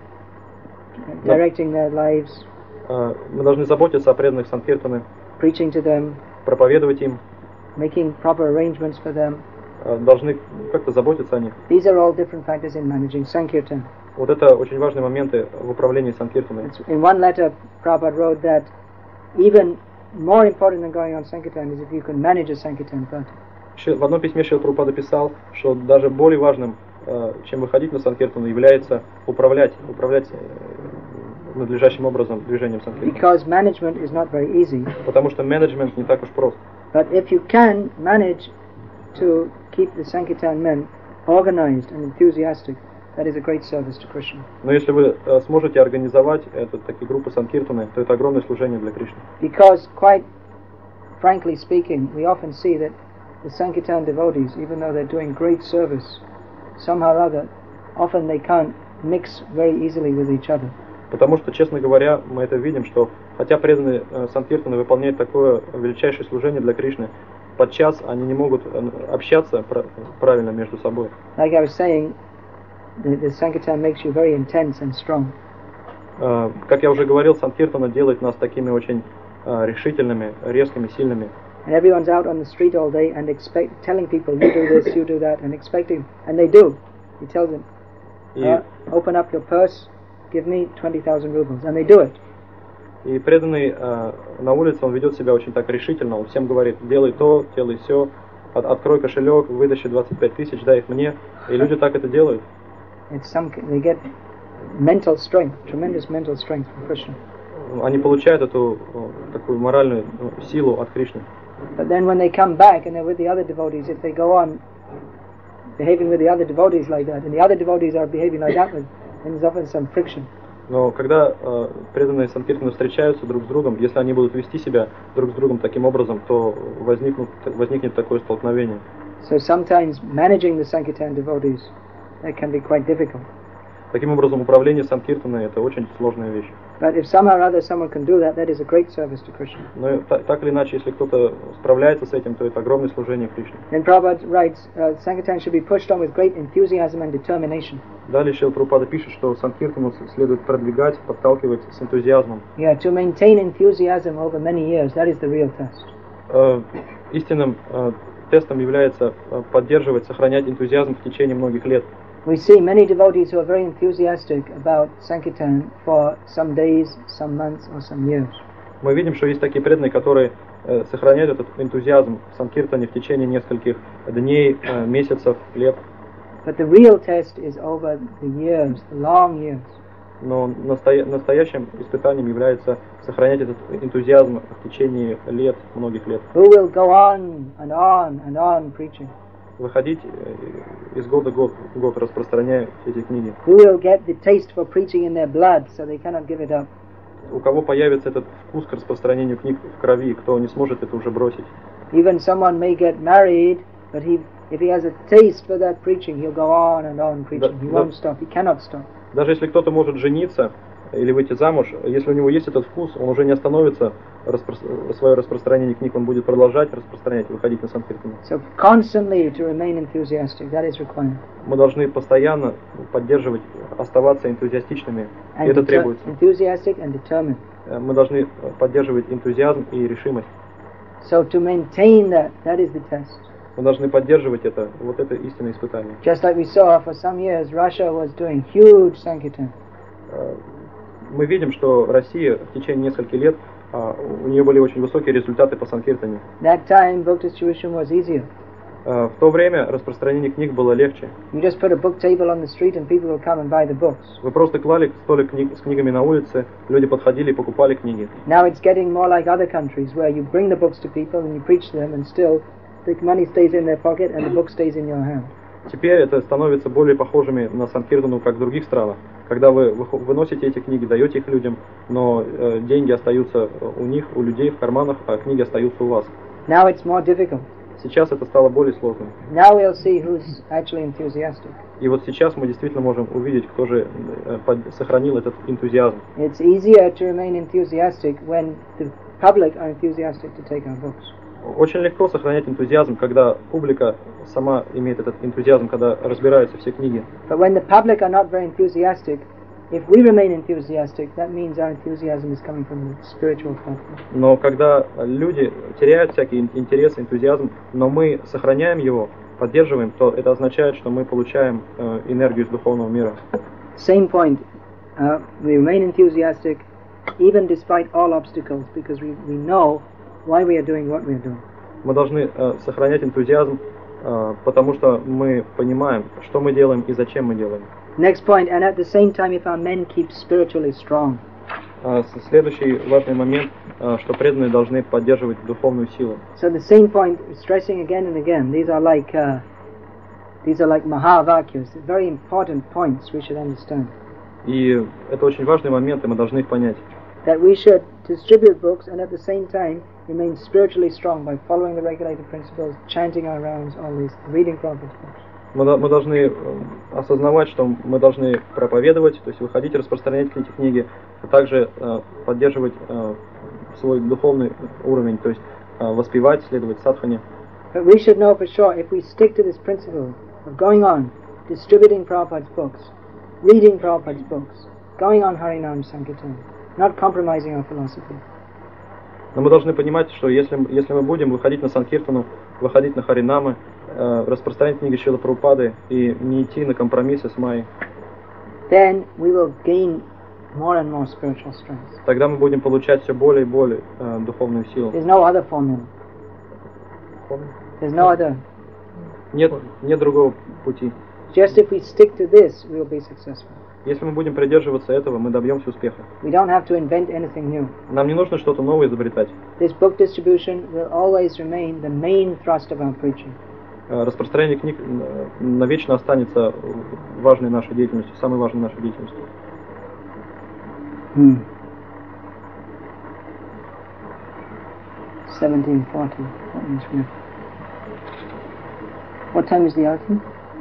their lives. Мы должны заботиться о преданных Санкиртаны, Preaching to them, проповедовать им, making proper arrangements for them. должны как-то заботиться о них. These are all different factors in managing Sankirtan. Вот это очень важные моменты в управлении Санкиртаной. In one letter, Prabhupada wrote that even more important than going on Sankirtan is if you can manage a Sankirtan party. В одном письме Шрила Прабхупада писал, что даже более важным, чем выходить на Санкиртану, является управлять надлежащим образом движением Санкиртаны. Because management is not very easy. Потому что менеджмент не так уж прост. But if you can manage to keep the Sankirtan men organized and enthusiastic, that is a great service to Krishna. Но если вы сможете организовать такие группы Санкиртаны, то это огромное служение для Кришны. Because quite frankly speaking, we often see that the Sankirtan devotees, even though they're doing great service, somehow or other, often they can't mix very easily with each other. Потому что, честно говоря, мы это видим, что хотя преданные Санкиртаны выполняют такое величайшее служение для Кришны, подчас они не могут общаться правильно между собой. Like I was saying, the Sankirtan makes you very intense and strong. Как я уже говорил, Санкиртана делает нас такими очень решительными, резкими, сильными. And everyone's out on the street all day and telling people, you do this, you do that, and expecting, and they do. He tells them, open up your purse, give me 20,000 rubles, and they do it. И преданный на улице, он ведет себя очень так решительно, он всем говорит, делай то, делай сё, открой кошелек, вытащи 25 тысяч, дай их мне, и люди так это делают. They get mental strength, tremendous mental strength from Krishna. Они получают эту такую моральную силу от Кришны. But then when they come back and they're with the other devotees, if they go on behaving with the other devotees like that, and the other devotees are behaving like that, then there's often some friction. Но когда преданные Санкиртаны встречаются друг с другом, если они будут вести себя друг с другом таким образом, то возникнет такое столкновение. So sometimes managing the Sankirtan devotees, that can be quite difficult. Таким образом, управление Санкиртаной — это очень сложная вещь. But if somehow or other someone can do that, that is a great service to Krishna. Но так или иначе, если кто-то справляется с этим, то это огромное служение Кришне. Then Prabhupada writes, Sankirtan should be pushed on with great enthusiasm and determination. Далее Шрила Прабхупада пишет, что Санкиртану следует продвигать, подталкивать с энтузиазмом. Yeah, to maintain enthusiasm over many years, that is the real test. Истинным тестом является поддерживать, сохранять энтузиазм в течение многих лет. We see many devotees who are very enthusiastic about Sankirtan for some days, some months, or some years. Мы видим, что есть такие преданные, которые сохраняют этот энтузиазм в Санкиртане в течение нескольких дней, месяцев, лет. But the real test is over the years, the long years. Но настоящим испытанием является сохранять этот энтузиазм в течение лет, многих лет. Who will go on and on and on preaching? Выходить из года в год, распространяя эти книги. Who will get the taste for preaching in their blood, so they cannot give it up? У кого появится этот вкус к распространению книг в крови, кто не сможет это уже бросить. Even someone may get married, but if he has a taste for that preaching, he'll go on and on preaching. He won't stop. He cannot stop. Даже если кто-то может жениться или выйти замуж, если у него есть этот вкус, он уже не остановится свое распространение книг, он будет продолжать распространять и выходить на Санкиртан. So constantly to remain enthusiastic, that is required. Мы должны постоянно поддерживать, оставаться энтузиастичными, и это требуется. Enthusiastic and determined. Мы должны поддерживать энтузиазм и решимость. So to maintain that is the test. Мы должны поддерживать это, вот это истинное испытание. Just like we saw for some years, Russia was doing huge Sankirtan. Мы видим, что Россия в течение нескольких лет, у нее были очень высокие результаты по Санкиртане. That time, book distribution was easier. В то время распространение книг было легче. You just put a book table on the street and people will come and buy the books. Вы просто клали столик с книгами на улице, люди подходили и покупали книги. Now it's getting more like other countries where you bring the books to people and you preach them and still the money stays in their pocket and the book stays in your hand. Теперь это становится более похожими на Санкиртану, как в других странах, когда вы выносите эти книги, даете их людям, но деньги остаются у них, у людей в карманах, а книги остаются у вас. Now it's more difficult. Сейчас это стало более сложным. Now we'll see who's actually enthusiastic. И вот сейчас мы действительно можем увидеть, кто же сохранил этот энтузиазм. It's easier to remain enthusiastic when the public are enthusiastic to take our books. Очень легко сохранять энтузиазм, когда публика сама имеет этот энтузиазм, когда разбираются все книги. But when the public are not very enthusiastic, if we remain enthusiastic, that means our enthusiasm is coming from the spiritual platform. Но когда люди теряют всякий интерес, энтузиазм, но мы сохраняем его, поддерживаем, то это означает, что мы получаем энергию из духовного мира. Same point. We remain enthusiastic even despite all obstacles, because we know why we are doing what we are doing. Мы должны сохранять энтузиазм, потому что мы понимаем, что мы делаем и зачем мы делаем. Next point, and at the same time, if our men keep spiritually strong. Следующий важный момент, что преданные должны поддерживать духовную силу. So the same point, stressing again and again, these are like Mahavakyas, very important points we should understand. И это очень важный момент, и мы должны их понять. That we should distribute books and at the same time remain spiritually strong by following the regulated principles, chanting our rounds, all these, reading Prabhupada's books. Мы должны осознавать, что мы должны проповедовать, то есть выходить, распространять эти книги, а также поддерживать свой духовный уровень, то есть воспевать, следовать садхане. But we should know for sure, if we stick to this principle of going on, distributing Prabhupada's books, reading Prabhupada's books, going on Harinam Sankirtan, not compromising our philosophy. Но мы должны понимать, что если мы будем выходить на Санкиртану, выходить на Харинамы, распространять книги Шрилы Прабхупады и не идти на компромиссы с Майей, then we will gain more and more spiritual strength. тогда мы будем получать все более и более духовную силу. There's no other formula. There's no other. Нет другого пути. Just if we stick to this, we will be successful. Если мы будем придерживаться этого, мы добьемся успеха. We don't have to invent anything new. Нам не нужно что-то новое изобретать. This book distribution will always remain the main thrust of our preaching. Распространение книг навечно останется важной нашей деятельностью, самой важной нашей деятельностью. 17:40. What time is the arti?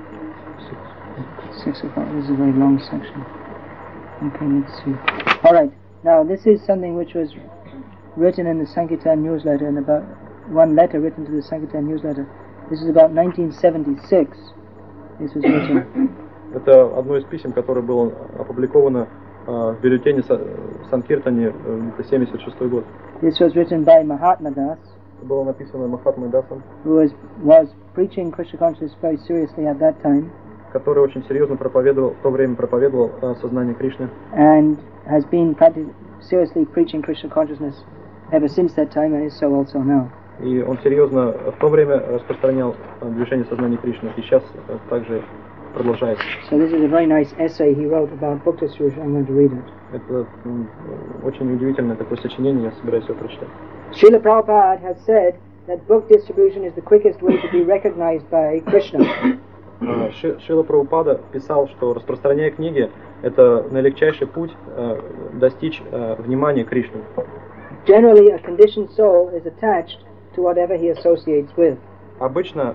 6 o'clock. This is a very long section. Okay, let's see. All right. Now, this is something which was written in the Sankirtan newsletter, and about one letter written to the Sankirtan newsletter. This is about 1976. This was written. Это одно из писем, которое было опубликовано в бюллетене Санкиртане, это 76 год. This was written by Mahatma Das. Это было написано Махатмой Дасом, who was preaching Krishna consciousness very seriously at that time, который очень серьезно проповедовал, в то время проповедовал сознание Кришны, and has been seriously preaching Krishna consciousness ever since that time, and is so also now. И он серьезно в то время распространял движение сознания Кришны, и сейчас также продолжает. So this is a very nice essay he wrote about book distribution. I'm going to read it. Это очень удивительное такое сочинение, я собираюсь его прочитать. Srila Prabhupada has said that book distribution is the quickest way to be recognized by Krishna. Шрила Прабхупада писал, что распространяя книги, это наилегчайший путь достичь внимания Кришны. Generally, a conditioned soul is attached to whatever he associates with. Обычно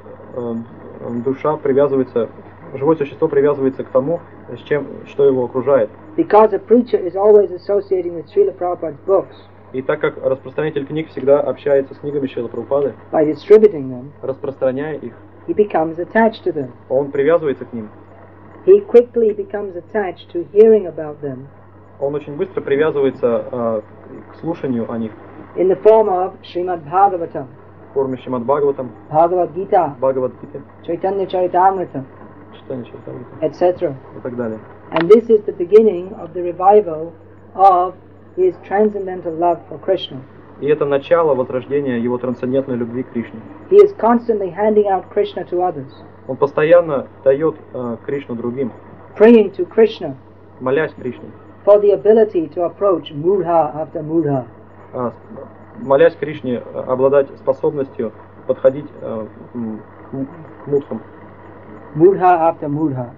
душа привязывается, живое существо привязывается к тому, что его окружает. Because a preacher is always associating with Srila Prabhupada's books. И так как распространитель книг всегда общается с книгами Шрилы Прабхупады, by distributing them, распространяя их, he becomes attached to them. Он привязывается к ним. He quickly becomes attached to hearing about them. Он очень быстро привязывается к слушанию о них. In the form of Srimad Bhagavatam, в форме Шримад Бхагаватам, Bhagavad Gita, Бхагавад-гиты, Chaitanya Charitamrita, etc. и так далее. And this is the beginning of the revival of his transcendental love for Krishna. И это начало возрождения его трансцендентной любви к Кришне. He is constantly handing out Krishna to others. Он постоянно дает Кришну другим, praying to Krishna, молясь Кришне, for the ability to approach mudha after mudha. Молясь Кришне обладать способностью подходить к мудхам. Mudha after mudha.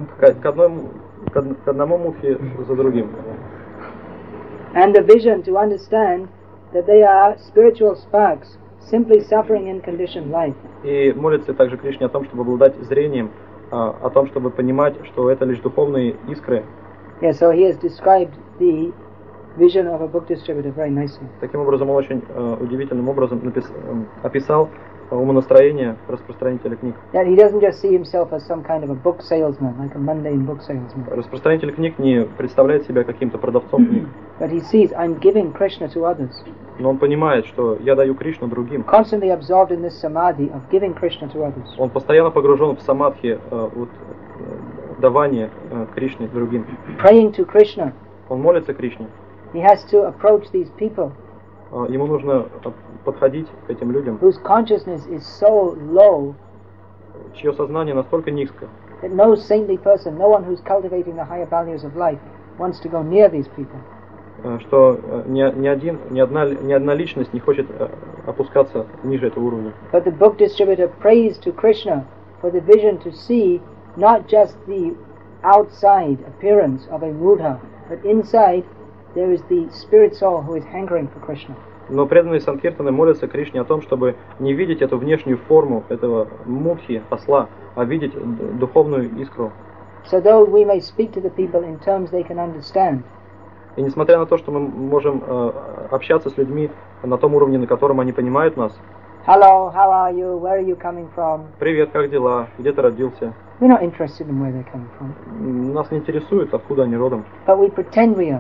К одному мудхе за другим. And the vision to understand that they are spiritual sparks, simply suffering in conditioned life. И молится также Кришне о том, чтобы обладать зрением, о том, чтобы понимать, что это лишь духовные искры. Yeah, so he has described the vision of a book distributor very nicely. Таким образом, он очень удивительным образом описал умонастроение распространителя книг. That he doesn't just see himself as some kind of a book salesman, like a mundane book salesman. Распространитель книг не представляет себя каким-то продавцом книг. But he sees, I'm giving Krishna to others. Но он понимает, что я даю Кришну другим. Constantly absorbed in this samadhi of giving Krishna to others. Он постоянно погружен в самадхи, давание Кришне другим. Praying to Krishna. Он молится Кришне. He has to approach these people. Ему нужно подходить к этим людям, whose consciousness is so low, чье сознание настолько низко, that no saintly person, no one who's cultivating the higher values of life, wants to go near these people. Что ни одна личность не хочет опускаться ниже этого уровня. But the book distributor prays to Krishna for the vision to see not just the outside appearance of a mudha, but inside there is the spirit soul who is hankering for Krishna. Но преданные Санкиртаны молятся Кришне о том, чтобы не видеть эту внешнюю форму этого мудхи, осла, а видеть духовную искру. So though we may speak to the people in terms they can understand, и несмотря на то, что мы можем общаться с людьми на том уровне, на котором они понимают нас. Hello, how are you? Where are you coming from? Привет, как дела? Где ты родился? We're not interested in where they're coming from. Нас не интересует, откуда они родом. But we pretend we are.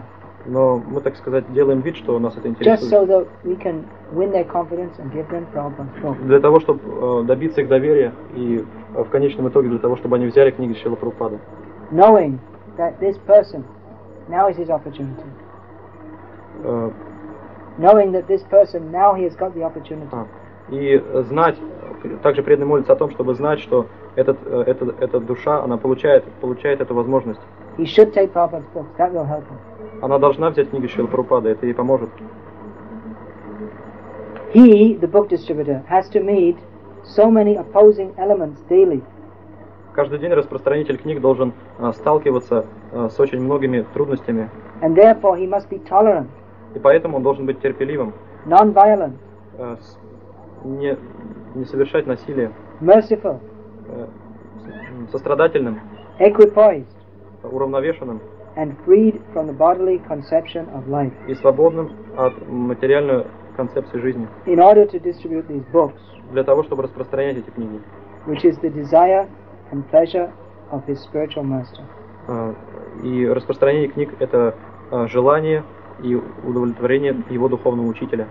Но мы, так сказать, делаем вид, что нас это just интересует. so that we can win their confidence and give them Prabhupada's book. Для того, чтобы добиться их доверия и в конечном итоге для того, чтобы они взяли книги Шрилы Прабхупады. Knowing that this person, now is his opportunity. Knowing that this person, now he has got the opportunity. И знать, также преданный молится о том, чтобы знать, что эта душа, она получает эту возможность. He should take Prabhupada's books, that will help him. Она должна взять книги Шрилы Прабхупады, это ей поможет. He, the book distributor, has to meet so many opposing elements daily. Каждый день распространитель книг должен сталкиваться с очень многими трудностями. And therefore he must be tolerant, И поэтому он должен быть терпеливым, non-violent, не совершать насилие, merciful, сострадательным, equipoised, уравновешенным and freed from the bodily conception of life. и свободным от материальной концепции жизни, In order to distribute these books, для того, чтобы распространять эти книги. which is the desire and pleasure of his spiritual master. И распространение книг – это желание и удовлетворение его духовного учителя.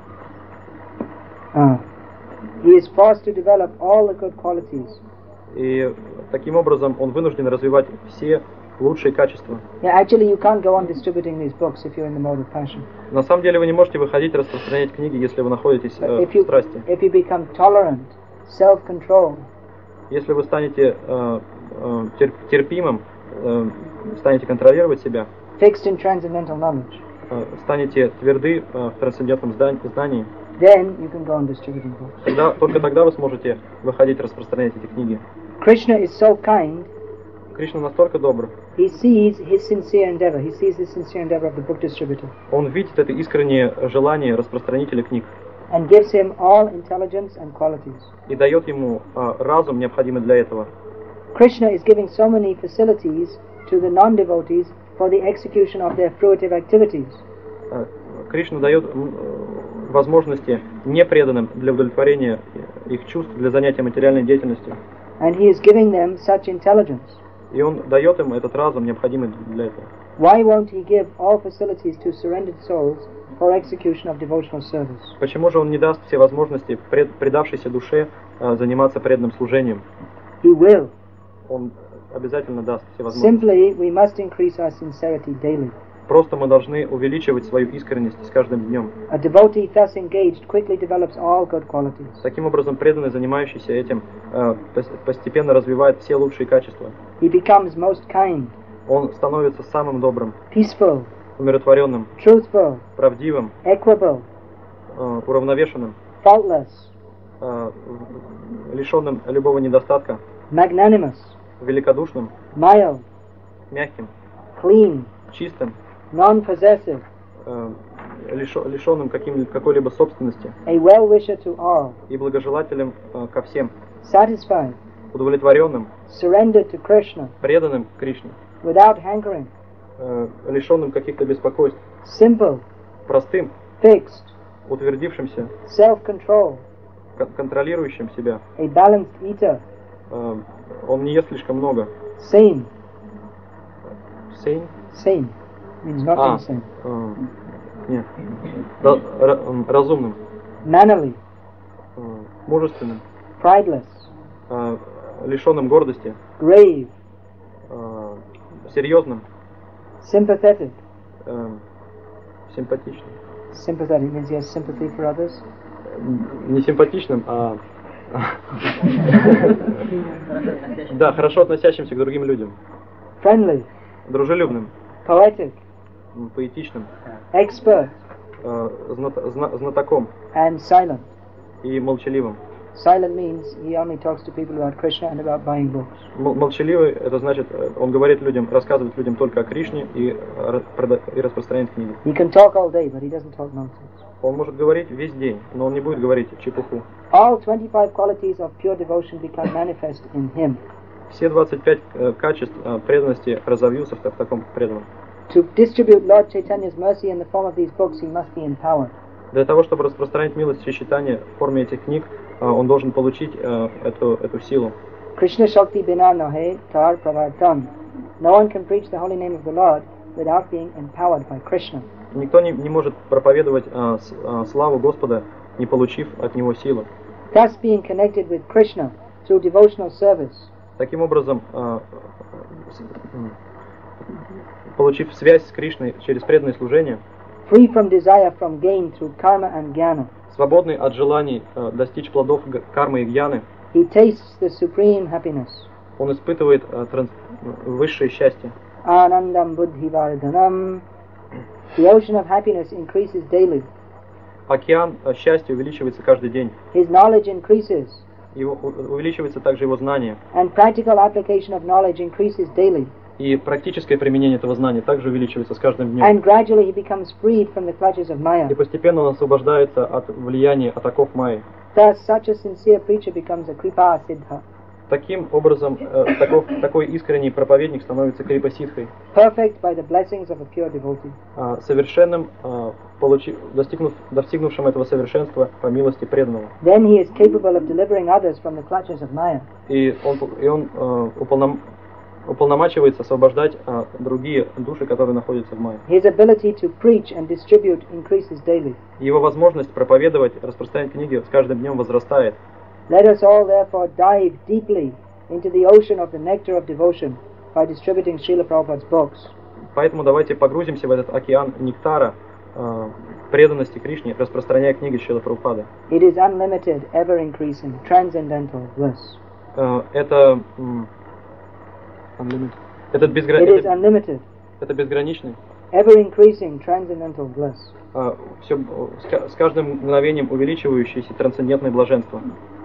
He is forced to develop all the good qualities. И таким образом он вынужден развивать все лучшие качества. Yeah, actually you can't go on distributing these books if you're in the mode of passion. На самом деле вы не можете выходить распространять книги, если вы находитесь в страсти. If you become tolerant, self-controlled, Если вы станете терпимым, станете контролировать себя, fixed in transcendental knowledge, станете тверды в трансцендентном знании, then you can go on distributing books. только тогда вы сможете выходить распространять эти книги. Krishna is so kind, Кришна настолько добр, he sees his sincere endeavor. He sees the sincere endeavor of the book distributor он видит это искреннее желание распространителя книг and gives him all intelligence and qualities. и дает ему разум, необходимый для этого. Krishna is giving so many facilities to the non-devotees for the execution of their fruitive activities. Кришна дает возможности непреданным для удовлетворения их чувств, для занятия материальной деятельностью. And he is giving them such intelligence. И он дает им этот разум, необходимый для этого. Why won't he give all facilities to surrendered souls for execution of devotional service? Почему же он не даст все возможности предавшейся душе заниматься преданным служением? He will. Он обязательно даст все возможности. Simply, we must increase our sincerity daily. Просто мы должны увеличивать свою искренность с каждым днем. A devotee thus engaged quickly develops all good qualities. Таким образом, преданный, занимающийся этим, постепенно развивает все лучшие качества. He becomes most kind, Он становится самым добрым, peaceful, умиротворенным, truthful, правдивым, equable, уравновешенным, faultless, лишенным любого недостатка, magnanimous, великодушным, mild, мягким, clean, чистым, non-possessive, лишенным какой-либо собственности a well-wisher to all, и благожелателем ко всем, satisfied, удовлетворенным, surrendered to Krishna, преданным Кришне, without hankering, лишенным каких-то беспокойств, simple, простым, fixed, утвердившимся, self-control, контролирующим себя. a balanced eater, Он не ест слишком много. sane. Sane? Sane means not insane. Нет. Разумным, Mannerly, мужественным, prideless, лишенным гордости, grave, серьезным, sympathetic. симпатичным. Sympathetic means he has sympathy for others. Не симпатичным, а да, хорошо относящимся к другим людям. Friendly, Дружелюбным, poetic, поэтичным, expert, знатоком and silent. и молчаливым. Silent means he only talks to people about Krishna and about buying books. Молчаливый, это значит, он говорит людям, рассказывает людям только о Кришне и распространяет книги. He can talk all day, but he doesn't talk nonsense. Он может говорить весь день, но он не будет говорить чепуху. All 25 qualities of pure devotion become manifest in him. Все 25 качеств преданности разовьются в таком преданном. To distribute Lord Chaitanya's mercy in the form of these books, he must be empowered. Для того, чтобы распространять милость Шри Чайтаньи в форме этих книг, он должен получить эту силу. Krishna Shakti bina nahe tar pravartam. No one can preach the holy name of the Lord without being empowered by Krishna. Никто не может проповедовать славу Господа, не получив от Него силы. Thus being connected with Krishna through devotional service, Таким образом, получив связь с Кришной через преданное служение, free from desire from gain through karma and jnana, свободный от желаний достичь плодов кармы и гьяны, he tastes the supreme happiness. он испытывает высшее счастье. Anandam buddhi vardhanam. The ocean of happiness increases daily. Океан счастья увеличивается каждый день. His knowledge increases, Увеличивается также его знание. and practical application of knowledge increases daily. И практическое применение этого знания также увеличивается с каждым днем. And gradually he becomes freed from the clutches of Maya. И постепенно он освобождается от влияния атаков Майи. Thus, such a sincere preacher becomes a kripa siddha, Таким образом, такой искренний проповедник становится крипа-ситхой, perfect by the blessings of a pure devotee. совершенным, достигнувшим этого совершенства по милости преданного. Then he is capable of delivering others from the clutches of Maya. И он уполномачивается освобождать другие души, которые находятся в Майе. His ability to preach and distribute increases daily. Его возможность проповедовать, распространять книги с каждым днем возрастает. Let us all therefore dive deeply into the ocean of the nectar of devotion by distributing Srila Prabhupada's books. Поэтому давайте погрузимся в этот океан нектара преданности Кришне, распространяя книги Шрилы Прабхупады. It is unlimited, ever increasing, transcendental bliss. Это It is unlimited, безграничный. ever increasing, transcendental bliss. Все с каждым мгновением увеличивающееся трансцендентное блаженство.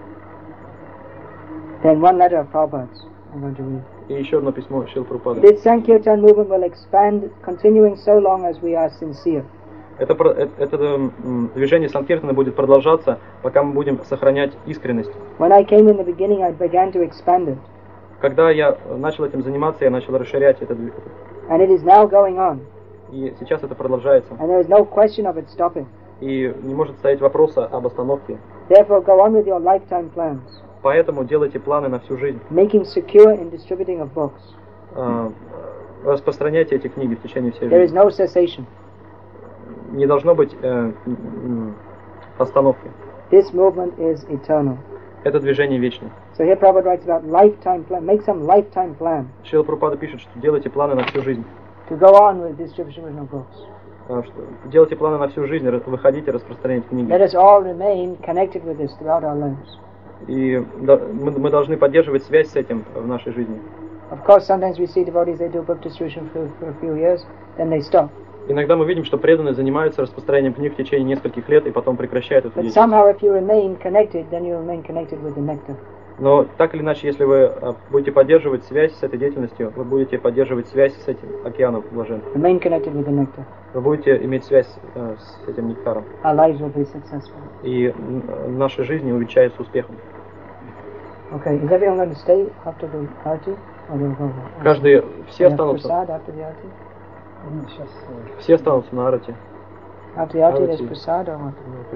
Then one letter of Prabhupada's I'm going to read. И еще одно письмо Шрилы Прабхупады. This Sankirtan movement will expand, continuing so long as we are sincere. Это движение Санкиртана будет продолжаться, пока мы будем сохранять искренность. When I came in the beginning, I began to expand it, Когда я начал этим заниматься, я начал расширять это. and it is now going on, И сейчас это продолжается. and there is no question of it stopping. И не может стоять вопроса об остановке. Therefore, go on with your lifetime plans, Поэтому делайте планы на всю жизнь. making secure in distributing of books. Распространяйте эти книги в течение всей There is жизни. no cessation. Не должно быть остановки. This movement is eternal. Это движение вечное. So here Prabhupada writes about lifetime plan. Make some lifetime plan Шрила Прабхупада пишет, что делайте планы на всю жизнь. to go on with distribution of books. Делайте планы на всю жизнь, выходите, распространяйте книги. Let us all remain connected with this throughout our lives. И мы должны поддерживать связь с этим в нашей жизни. Of course, sometimes we see devotees, they do book distribution for a few years, then they stop. Иногда мы видим, что преданные занимаются распространением книг в течение нескольких лет и потом прекращают эту But деятельность. somehow, if you remain connected, then you remain connected with the nectar. Но так или иначе, если вы будете поддерживать связь с этой деятельностью, вы будете поддерживать связь с этим океаном блаженства. Remain connected with the nectar. Вы будете иметь связь с этим нектаром. Our lives will be successful. И наши жизни увенчаются успехом. Okay, is everyone going to stay after the arti? Or they'll go? Каждый, все We have останутся, prasad after the arti? все останутся на арате. After the arti, there's Arati. prasad or what?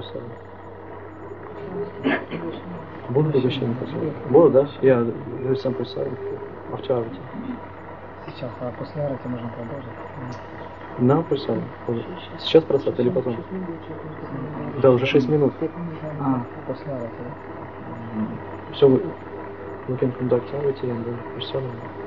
Будут угощения? Будут, да? Я сам представил. Овчарки. Сейчас, а после арати можно продолжить? На просад. Сейчас просад или потом? Да, уже 6 минут. После арати, да? Все, we can conduct charity and then prasad.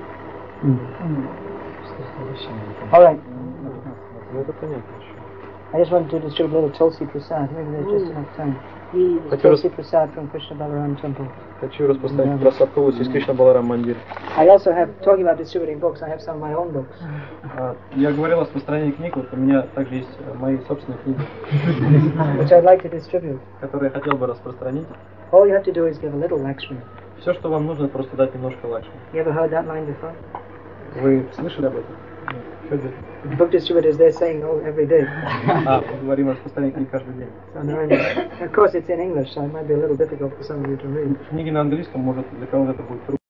All right. Ну это понятно. I just wanted to distribute a little Tulsi Prasad. Maybe there's just enough time. Хочу, Tulsi Prasad from Krishna Balaram Temple. хочу распространить прасад Тулси из Кришна Баларам Мандир. I also have, talking about distributing books, I have some of my own books. Я говорил о распространении книг, вот у меня также есть мои собственные книги, which I'd like to distribute. которые я хотел бы распространить. All you have to do is give a little Lakshmi. Все, что вам нужно, просто дать немножко лакшми. You ever heard that line before? Вы слышали об этом? Что это? The book distributors, they're saying, oh, every day. Мы говорим о распространении книг каждый день. So of course it's in English, so it might be a little difficult for some of you to read. Книги на английском, может, для кого-то это будет трудно.